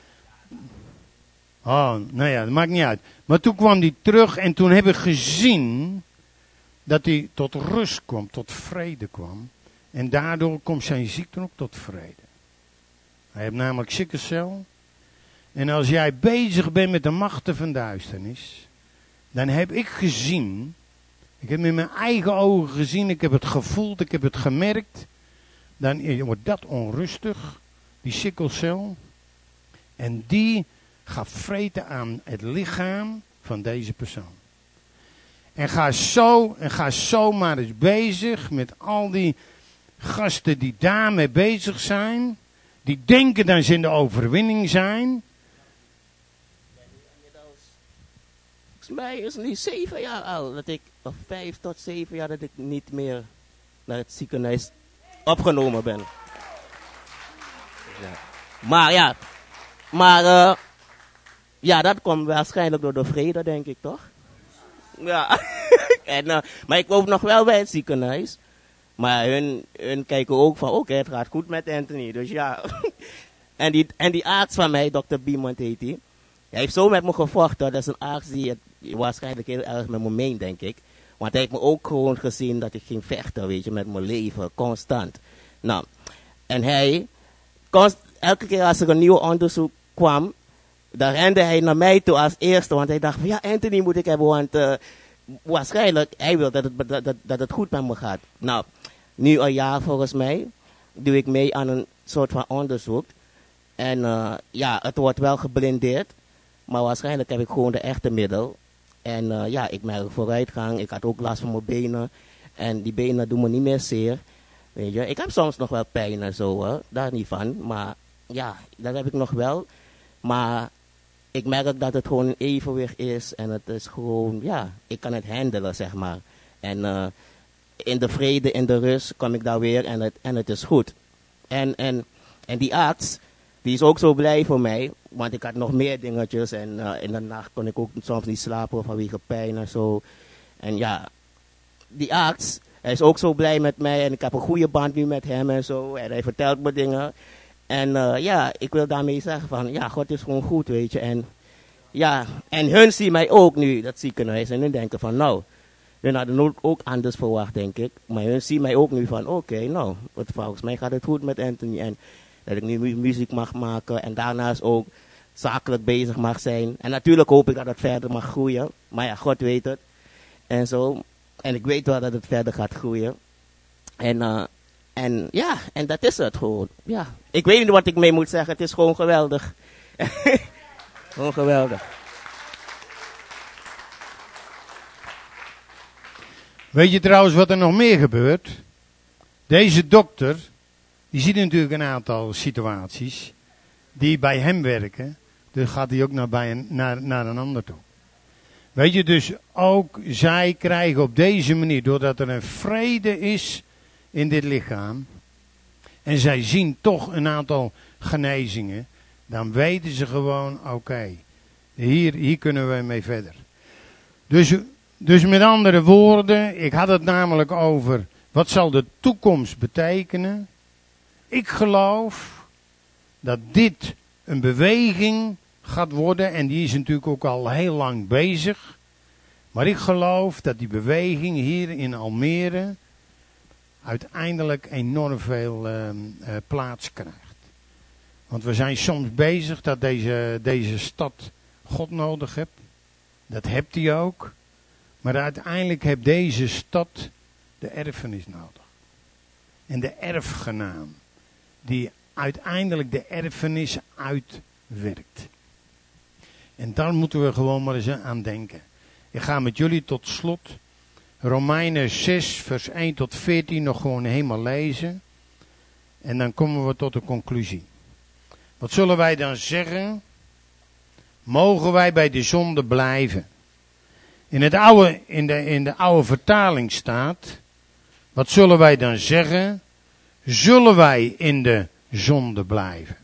Oh, nou ja, dat maakt niet uit. Maar toen kwam hij terug en toen heb ik gezien dat hij tot rust kwam, tot vrede kwam. En daardoor komt zijn ziekte ook tot vrede. Hij heeft namelijk sikkelcel. En als jij bezig bent met de machten van duisternis, dan heb ik gezien, ik heb met mijn eigen ogen gezien, ik heb het gevoeld, ik heb het gemerkt. Dan wordt dat onrustig, die sikkelcel. En die gaat vreten aan het lichaam van deze persoon. En ga zo, en ga zo maar eens bezig met al die gasten die daarmee bezig zijn. Die denken dat ze in de overwinning zijn. Volgens mij is het nu zeven jaar al dat ik, of vijf tot zeven jaar dat ik niet meer naar het ziekenhuis opgenomen ben. Ja. Maar ja, maar uh, ja, dat komt waarschijnlijk door de vrede, denk ik toch? Ja, en, uh, maar ik woon nog wel bij het ziekenhuis. Maar hun, hun kijken ook van, oké, okay, het gaat goed met Anthony. Dus ja, en, die, en die arts van mij, dokter Biemond heet hij. Hij heeft zo met me gevochten. Dat is een arts die het waarschijnlijk heel erg met me meent, denk ik. Want hij heeft me ook gewoon gezien dat ik ging vechten, weet je, met mijn leven, constant. Nou, en hij, const, elke keer als er een nieuw onderzoek kwam, dan rende hij naar mij toe als eerste. Want hij dacht van, ja, Anthony moet ik hebben, want uh, waarschijnlijk, hij wil dat het, dat, dat het goed met me gaat. Nou, nu een jaar volgens mij, doe ik mee aan een soort van onderzoek. En uh, ja, het wordt wel geblindeerd. Maar waarschijnlijk heb ik gewoon de echte middel. En uh, ja, ik merk vooruitgang. Ik had ook last van mijn benen. En die benen doen me niet meer zeer. Weet je, ik heb soms nog wel pijn en zo, hoor. Daar niet van. Maar ja, dat heb ik nog wel. Maar ik merk dat het gewoon een evenwicht is. En het is gewoon, ja, ik kan het handelen, zeg maar. En uh, in de vrede, in de rust, kom ik daar weer en het, en het is goed. En, en, en die arts, die is ook zo blij voor mij. Want ik had nog meer dingetjes. En uh, in de nacht kon ik ook soms niet slapen vanwege pijn en zo. En ja, die arts, hij is ook zo blij met mij. En ik heb een goede band nu met hem en zo. En hij vertelt me dingen. En uh, ja, ik wil daarmee zeggen van, ja, God is gewoon goed, weet je. En ja, en hun zien mij ook nu, dat ziekenhuis. En hun denken van, nou, hun hadden ook anders verwacht, denk ik. Maar hun zien mij ook nu van, oké, okay, nou, volgens mij gaat het goed met Anthony. En dat ik nu mu- muziek mag maken. En daarnaast ook zakelijk bezig mag zijn. En natuurlijk hoop ik dat het verder mag groeien. Maar ja, God weet het. En zo. En ik weet wel dat het verder gaat groeien. En uh, En ja, en dat is het gewoon. Ja. Ik weet niet wat ik mee moet zeggen. Het is gewoon geweldig. Gewoon geweldig. Weet je trouwens wat er nog meer gebeurt? Deze dokter, die ziet natuurlijk een aantal situaties die bij hem werken. Dus gaat hij ook naar, bij een, naar, naar een ander toe. Weet je, dus ook zij krijgen op deze manier, doordat er een vrede is in dit lichaam, en zij zien toch een aantal genezingen, dan weten ze gewoon, oké, okay, hier, hier kunnen we mee verder. Dus, dus met andere woorden, ik had het namelijk over, wat zal de toekomst betekenen? Ik geloof dat dit een beweging gaat worden, en die is natuurlijk ook al heel lang bezig. Maar ik geloof dat die beweging hier in Almere uiteindelijk enorm veel uh, uh, plaats krijgt. Want we zijn soms bezig dat deze, deze stad God nodig heeft. Dat hebt hij ook. Maar uiteindelijk heeft deze stad de erfenis nodig. En de erfgenaam die uiteindelijk de erfenis uitwerkt. En daar moeten we gewoon maar eens aan denken. Ik ga met jullie tot slot Romeinen zes vers één tot veertien nog gewoon helemaal lezen. En dan komen we tot de conclusie. Wat zullen wij dan zeggen? Mogen wij bij de zonde blijven? In, het oude, in, de, in de oude vertaling staat, wat zullen wij dan zeggen? Zullen wij in de zonde blijven?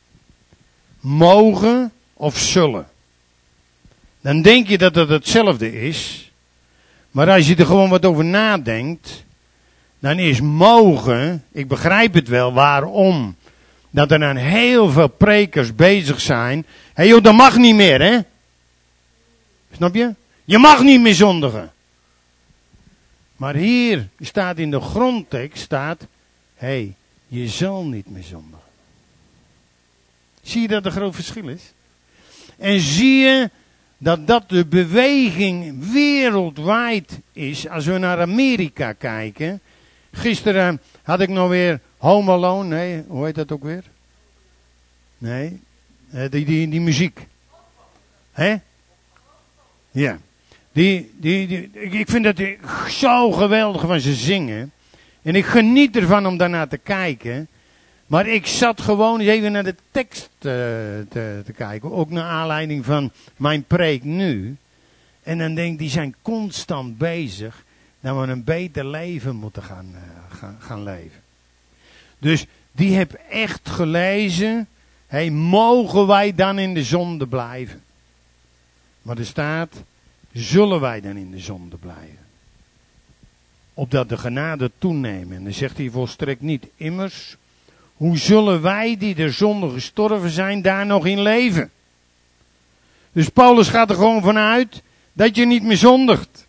Mogen of zullen? Dan denk je dat het hetzelfde is. Maar als je er gewoon wat over nadenkt, dan is mogen, ik begrijp het wel, waarom? Dat er dan heel veel prekers bezig zijn. Hé hey joh, dat mag niet meer, hè? Snap je? Je mag niet meer zondigen. Maar hier staat in de grondtekst, staat, hé, hey, je zal niet meer zondigen. Zie je dat er een groot verschil is? En zie je dat dat de beweging wereldwijd is. Als we naar Amerika kijken. Gisteren had ik nog weer Home Alone. Nee, hoe heet dat ook weer? Nee, die, die, die muziek. Hè? Ja. Die, die, die, ik vind dat zo geweldig van ze zingen. En ik geniet ervan om daarnaar te kijken. Maar ik zat gewoon eens even naar de tekst uh, te, te kijken. Ook naar aanleiding van mijn preek nu. En dan denk ik, die zijn constant bezig. Dat we een beter leven moeten gaan, uh, gaan, gaan leven. Dus die heb echt gelezen. Hey, mogen wij dan in de zonde blijven? Maar er staat, zullen wij dan in de zonde blijven? Opdat de genade toenemen. En dan zegt hij volstrekt niet, immers, hoe zullen wij die der zonde gestorven zijn daar nog in leven? Dus Paulus gaat er gewoon vanuit dat je niet meer zondigt.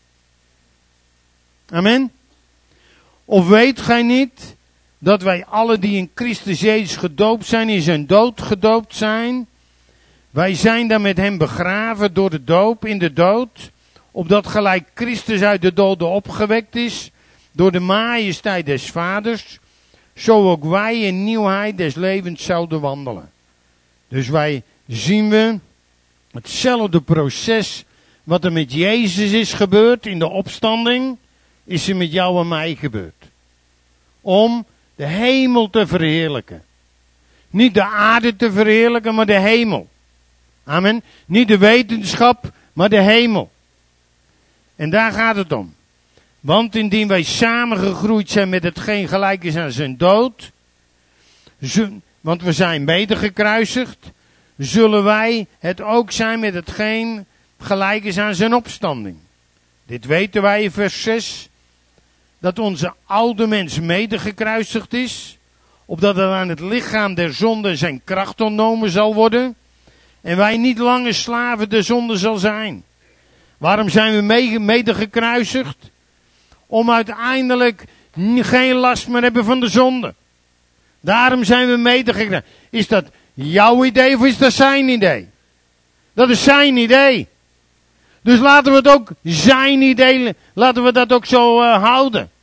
Amen. Of weet gij niet dat wij alle die in Christus Jezus gedoopt zijn, in zijn dood gedoopt zijn? Wij zijn dan met hem begraven door de doop in de dood, opdat gelijk Christus uit de doden opgewekt is, door de majesteit des Vaders, zo ook wij in nieuwheid des levens zouden wandelen. Dus wij zien we hetzelfde proces wat er met Jezus is gebeurd in de opstanding, is er met jou en mij gebeurd. Om de hemel te verheerlijken. Niet de aarde te verheerlijken, maar de hemel. Amen. Niet de wetenschap, maar de hemel. En daar gaat het om. Want indien wij samengegroeid zijn met hetgeen gelijk is aan zijn dood, want we zijn mede gekruisigd, zullen wij het ook zijn met hetgeen gelijk is aan zijn opstanding. Dit weten wij in vers zes, dat onze oude mens mede gekruisigd is, opdat er aan het lichaam der zonde zijn kracht ontnomen zal worden, en wij niet langer slaven der zonde zal zijn. Waarom zijn we mede gekruisigd? Om uiteindelijk geen last meer hebben van de zonde. Daarom zijn we mede gekruisigd. Is dat jouw idee of is dat zijn idee? Dat is zijn idee. Dus laten we het ook zijn idee, laten we dat ook zo uh, houden.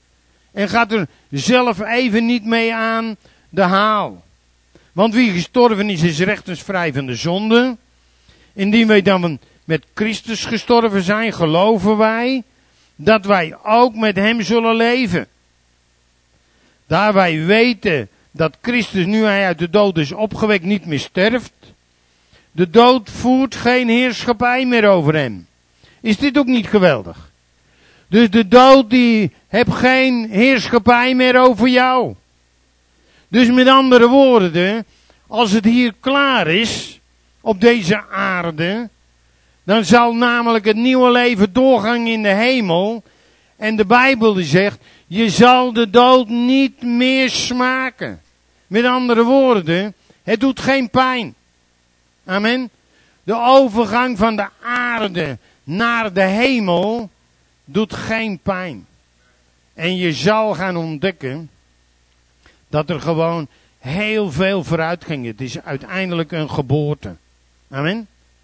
En gaat er zelf even niet mee aan de haal. Want wie gestorven is, is rechtens vrij van de zonde. Indien wij dan met Christus gestorven zijn, geloven wij dat wij ook met hem zullen leven. Daar wij weten dat Christus, nu hij uit de dood is opgewekt, niet meer sterft. De dood voert geen heerschappij meer over hem. Is dit ook niet geweldig? Dus de dood die heeft geen heerschappij meer over jou. Dus met andere woorden, als het hier klaar is, op deze aarde, dan zal namelijk het nieuwe leven doorgaan in de hemel. En de Bijbel die zegt, je zal de dood niet meer smaken. Met andere woorden, het doet geen pijn. Amen. De overgang van de aarde naar de hemel doet geen pijn. En je zal gaan ontdekken dat er gewoon heel veel vooruit ging. Het is uiteindelijk een geboorte. Amen.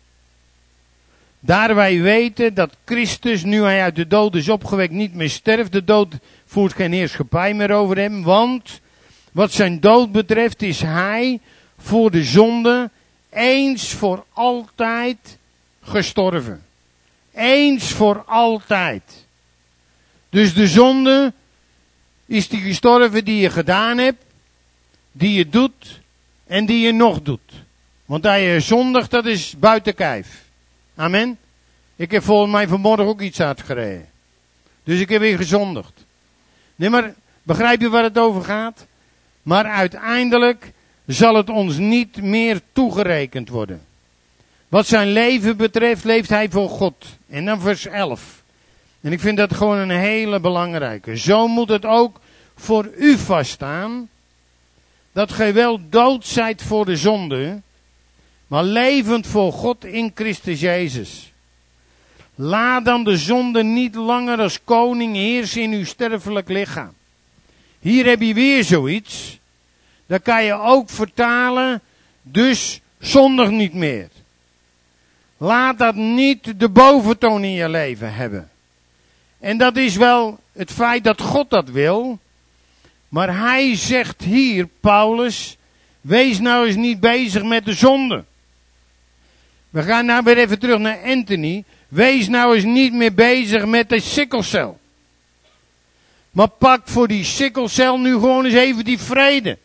Daar wij weten dat Christus, nu hij uit de dood is opgewekt, niet meer sterft. De dood voert geen heerschappij meer over hem. Want wat zijn dood betreft is hij voor de zonde eens voor altijd gestorven. Eens voor altijd. Dus de zonde is die gestorven die je gedaan hebt, die je doet en die je nog doet. Want dat je zondigt, dat is buiten kijf. Amen. Ik heb volgens mij vanmorgen ook iets uitgereden. Dus ik heb weer gezondigd. Nee, maar begrijp je waar het over gaat? Maar uiteindelijk zal het ons niet meer toegerekend worden. Wat zijn leven betreft, leeft hij voor God. En dan vers elf. En ik vind dat gewoon een hele belangrijke. Zo moet het ook voor u vaststaan, dat gij wel dood zijt voor de zonde, maar levend voor God in Christus Jezus. Laat dan de zonde niet langer als koning heersen in uw sterfelijk lichaam. Hier heb je weer zoiets. Dat kan je ook vertalen, dus zondig niet meer. Laat dat niet de boventoon in je leven hebben. En dat is wel het feit dat God dat wil. Maar hij zegt hier, Paulus, wees nou eens niet bezig met de zonde. We gaan nou weer even terug naar Anthony. Wees nou eens niet meer bezig met de sikkelcel. Maar pak voor die sikkelcel nu gewoon eens even die vrede.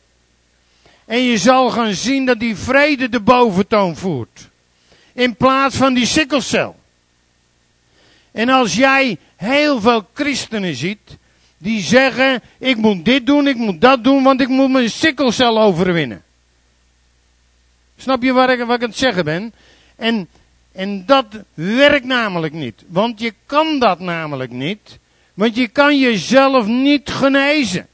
En je zal gaan zien dat die vrede de boventoon voert. In plaats van die sikkelcel. En als jij heel veel christenen ziet, die zeggen, ik moet dit doen, ik moet dat doen, want ik moet mijn sikkelcel overwinnen. Snap je wat ik, wat ik aan het zeggen ben? En, en dat werkt namelijk niet. Want je kan dat namelijk niet. Want je kan jezelf niet genezen.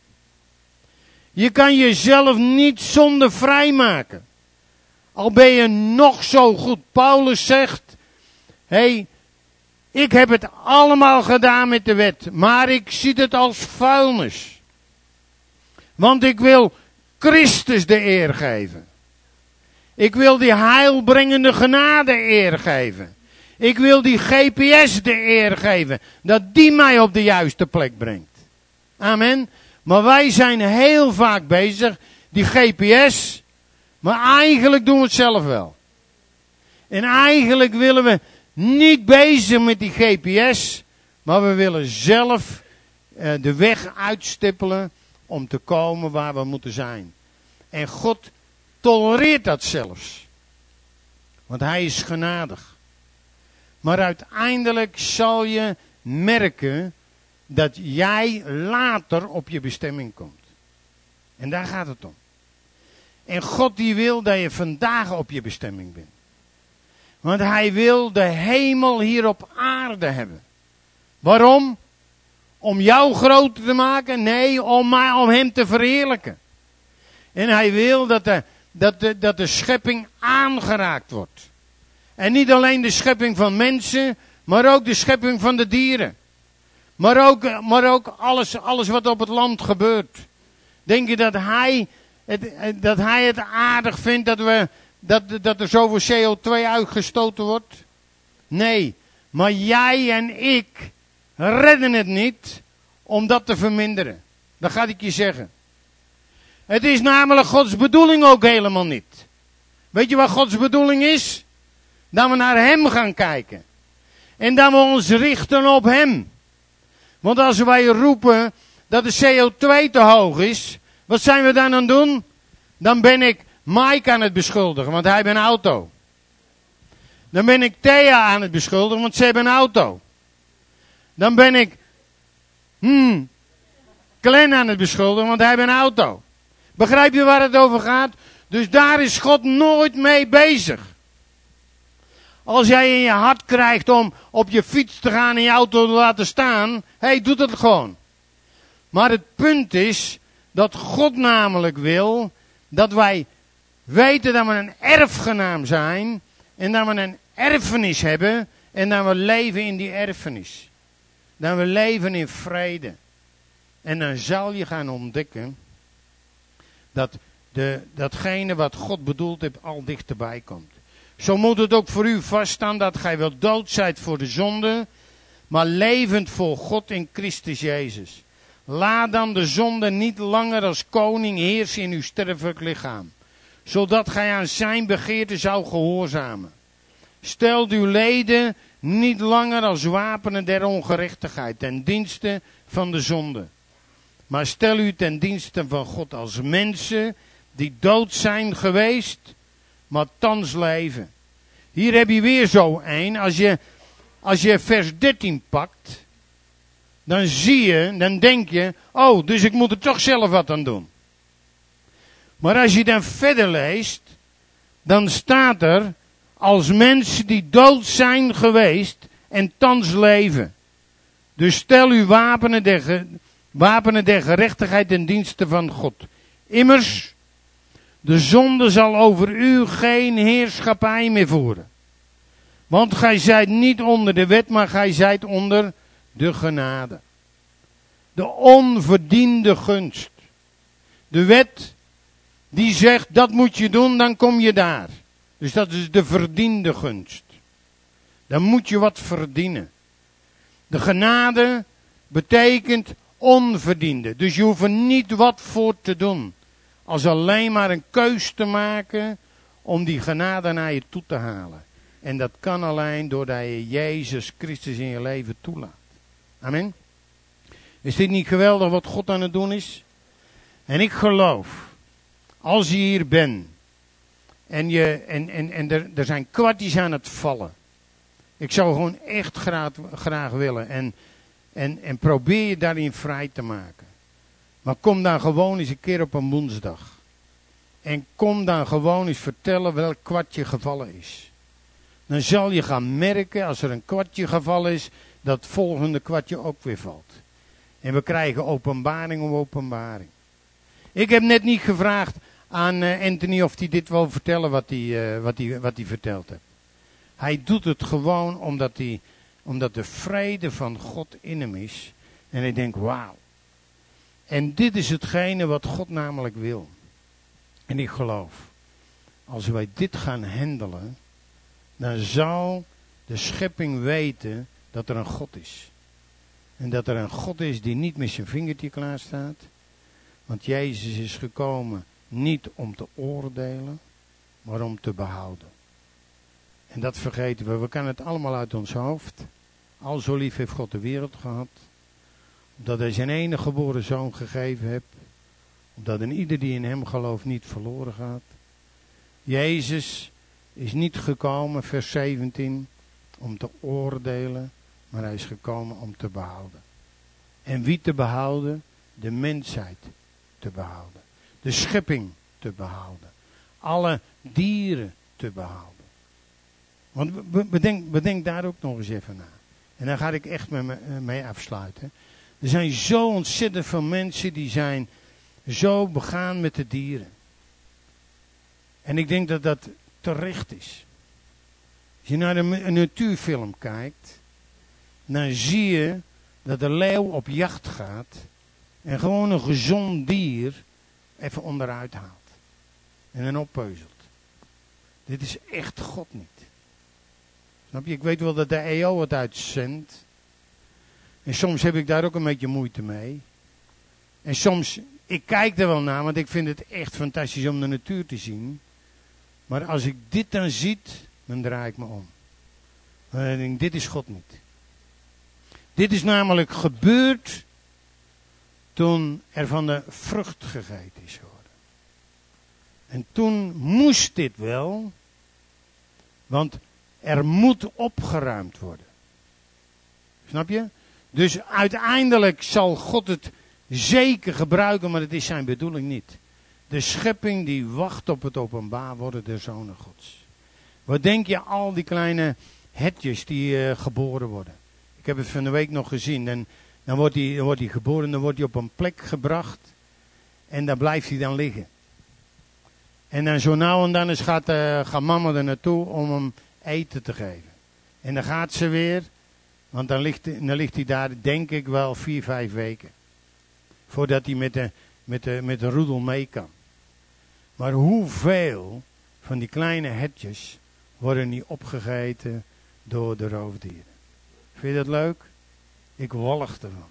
Je kan jezelf niet zondevrij maken. Al ben je nog zo goed. Paulus zegt, hé, hey, ik heb het allemaal gedaan met de wet, maar ik zie het als vuilnis. Want ik wil Christus de eer geven. Ik wil die heilbrengende genade eer geven. Ik wil die G P S de eer geven. Dat die mij op de juiste plek brengt. Amen. Maar wij zijn heel vaak bezig, die G P S, maar eigenlijk doen we het zelf wel. En eigenlijk willen we niet bezig met die G P S, maar we willen zelf uh, de weg uitstippelen om te komen waar we moeten zijn. En God tolereert dat zelfs. Want hij is genadig. Maar uiteindelijk zal je merken dat jij later op je bestemming komt. En daar gaat het om. En God die wil dat je vandaag op je bestemming bent. Want hij wil de hemel hier op aarde hebben. Waarom? Om jou groter te maken? Nee, om, mij, om hem te verheerlijken. En hij wil dat de, dat, de, dat de schepping aangeraakt wordt. En niet alleen de schepping van mensen, maar ook de schepping van de dieren. Maar ook, maar ook alles, alles wat op het land gebeurt. Denk je dat hij het, dat hij het aardig vindt dat, we, dat, dat er zoveel C O twee uitgestoten wordt? Nee, maar jij en ik redden het niet om dat te verminderen. Dat ga ik je zeggen. Het is namelijk Gods bedoeling ook helemaal niet. Weet je wat Gods bedoeling is? Dat we naar Hem gaan kijken. En dat we ons richten op Hem. Want als wij roepen dat de C O twee te hoog is, wat zijn we dan aan het doen? Dan ben ik Mike aan het beschuldigen, want hij heeft een auto. Dan ben ik Thea aan het beschuldigen, want ze hebben een auto. Dan ben ik hmm, Glenn aan het beschuldigen, want hij heeft een auto. Begrijp je waar het over gaat? Dus daar is God nooit mee bezig. Als jij in je hart krijgt om op je fiets te gaan en je auto te laten staan, hé, hey, doe het gewoon. Maar het punt is dat God namelijk wil dat wij weten dat we een erfgenaam zijn en dat we een erfenis hebben en dat we leven in die erfenis. Dat we leven in vrede. En dan zal je gaan ontdekken dat de, datgene wat God bedoeld heeft al dichterbij komt. Zo moet het ook voor u vaststaan dat gij wel dood zijt voor de zonde, maar levend voor God in Christus Jezus. Laat dan de zonde niet langer als koning heersen in uw sterfelijk lichaam, zodat gij aan zijn begeerte zou gehoorzamen. Stelt uw leden niet langer als wapenen der ongerechtigheid ten dienste van de zonde, maar stel u ten dienste van God als mensen die dood zijn geweest, maar thans leven. Hier heb je weer zo een. Als je, als je vers dertien pakt, dan zie je, dan denk je, oh, dus ik moet er toch zelf wat aan doen. Maar als je dan verder leest, dan staat er, als mensen die dood zijn geweest en thans leven. Dus stel uw wapenen der, wapenen der gerechtigheid ten dienste van God. Immers, de zonde zal over u geen heerschappij meer voeren. Want gij zijt niet onder de wet, maar gij zijt onder de genade. De onverdiende gunst. De wet die zegt, dat moet je doen, dan kom je daar. Dus dat is de verdiende gunst. Dan moet je wat verdienen. De genade betekent onverdiende. Dus je hoeft er niet wat voor te doen. Als alleen maar een keus te maken om die genade naar je toe te halen. En dat kan alleen doordat je Jezus Christus in je leven toelaat. Amen. Is dit niet geweldig wat God aan het doen is? En ik geloof, als je hier bent en, je, en, en, en er, er zijn kwartjes aan het vallen. Ik zou gewoon echt graag, graag willen en, en, en probeer je daarin vrij te maken. Maar kom dan gewoon eens een keer op een woensdag. En kom dan gewoon eens vertellen welk kwartje gevallen is. Dan zal je gaan merken, als er een kwartje gevallen is, dat het volgende kwartje ook weer valt. En we krijgen openbaring op openbaring. Ik heb net niet gevraagd aan uh, Anthony of hij dit wil vertellen wat hij, uh, wat hij, wat hij verteld heeft. Hij doet het gewoon omdat, hij, omdat de vrede van God in hem is. En hij denkt, wauw. En dit is hetgene wat God namelijk wil. En ik geloof, als wij dit gaan handelen, dan zal de schepping weten dat er een God is. En dat er een God is die niet met zijn vingertje klaar staat. Want Jezus is gekomen niet om te oordelen, maar om te behouden. En dat vergeten we. We kennen het allemaal uit ons hoofd. Al zo lief heeft God de wereld gehad. Omdat hij zijn enige geboren zoon gegeven heeft. Omdat een ieder die in hem gelooft niet verloren gaat. Jezus is niet gekomen, vers zeventien, om te oordelen. Maar hij is gekomen om te behouden. En wie te behouden? De mensheid te behouden. De schepping te behouden. Alle dieren te behouden. Want bedenk, bedenk daar ook nog eens even na. En daar ga ik echt mee, mee afsluiten. Er zijn zo ontzettend veel mensen die zijn zo begaan met de dieren. En ik denk dat dat terecht is. Als je naar een natuurfilm kijkt, dan zie je dat de leeuw op jacht gaat en gewoon een gezond dier even onderuit haalt. En dan oppeuzelt. Dit is echt God niet. Snap je? Ik weet wel dat de E O het uitzendt. En soms heb ik daar ook een beetje moeite mee. En soms, ik kijk er wel naar, want ik vind het echt fantastisch om de natuur te zien. Maar als ik dit dan ziet, dan draai ik me om. En ik denk, dit is God niet. Dit is namelijk gebeurd toen er van de vrucht gegeten is geworden. En toen moest dit wel, want er moet opgeruimd worden. Snap je? Dus uiteindelijk zal God het zeker gebruiken, maar het is zijn bedoeling niet. De schepping die wacht op het openbaar worden der zonen Gods. Wat denk je, al die kleine hetjes die uh, geboren worden. Ik heb het van de week nog gezien. En dan wordt hij, dan wordt hij geboren, dan wordt hij op een plek gebracht. En daar blijft hij dan liggen. En dan zo nou en dan eens gaat, uh, gaat mama er naartoe om hem eten te geven. En dan gaat ze weer. Want dan ligt, dan ligt hij daar, denk ik wel, vier, vijf weken. Voordat hij met de, met de, met de roedel mee kan. Maar hoeveel van die kleine hetjes worden niet opgegeten door de roofdieren? Vind je dat leuk? Ik walg ervan.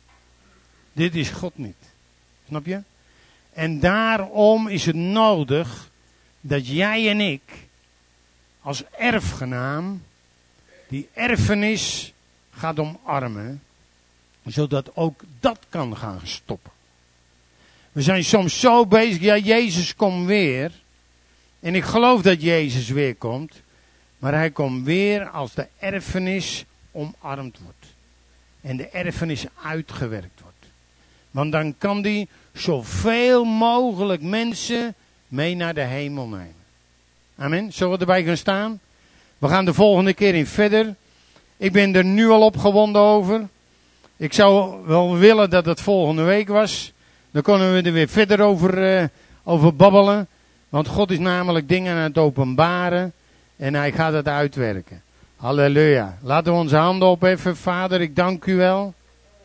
Dit is God niet. Snap je? En daarom is het nodig dat jij en ik als erfgenaam die erfenis gaat omarmen, zodat ook dat kan gaan stoppen. We zijn soms zo bezig, ja, Jezus komt weer. En ik geloof dat Jezus weer komt. Maar hij komt weer als de erfenis omarmd wordt. En de erfenis uitgewerkt wordt. Want dan kan die zoveel mogelijk mensen mee naar de hemel nemen. Amen. Zullen we erbij gaan staan? We gaan de volgende keer in verder. Ik ben er nu al opgewonden over. Ik zou wel willen dat het volgende week was. Dan kunnen we er weer verder over, uh, over babbelen. Want God is namelijk dingen aan het openbaren. En hij gaat het uitwerken. Halleluja. Laten we onze handen opheffen. Vader, ik dank u wel.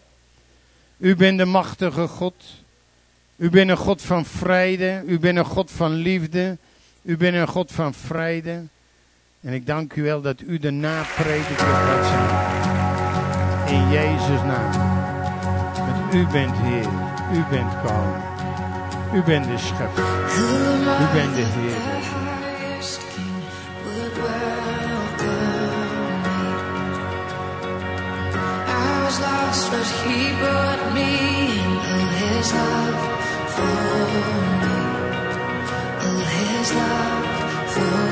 U bent de machtige God. U bent een God van vrede. U bent een God van liefde. U bent een God van vrede. En ik dank u wel dat u de naprediker gaat zijn. In Jezus' naam. Want u bent Heer. U bent koning. U bent de schepper. U bent de Heer. Lost, but he brought me in. Oh, his love for me. Oh, his love for me.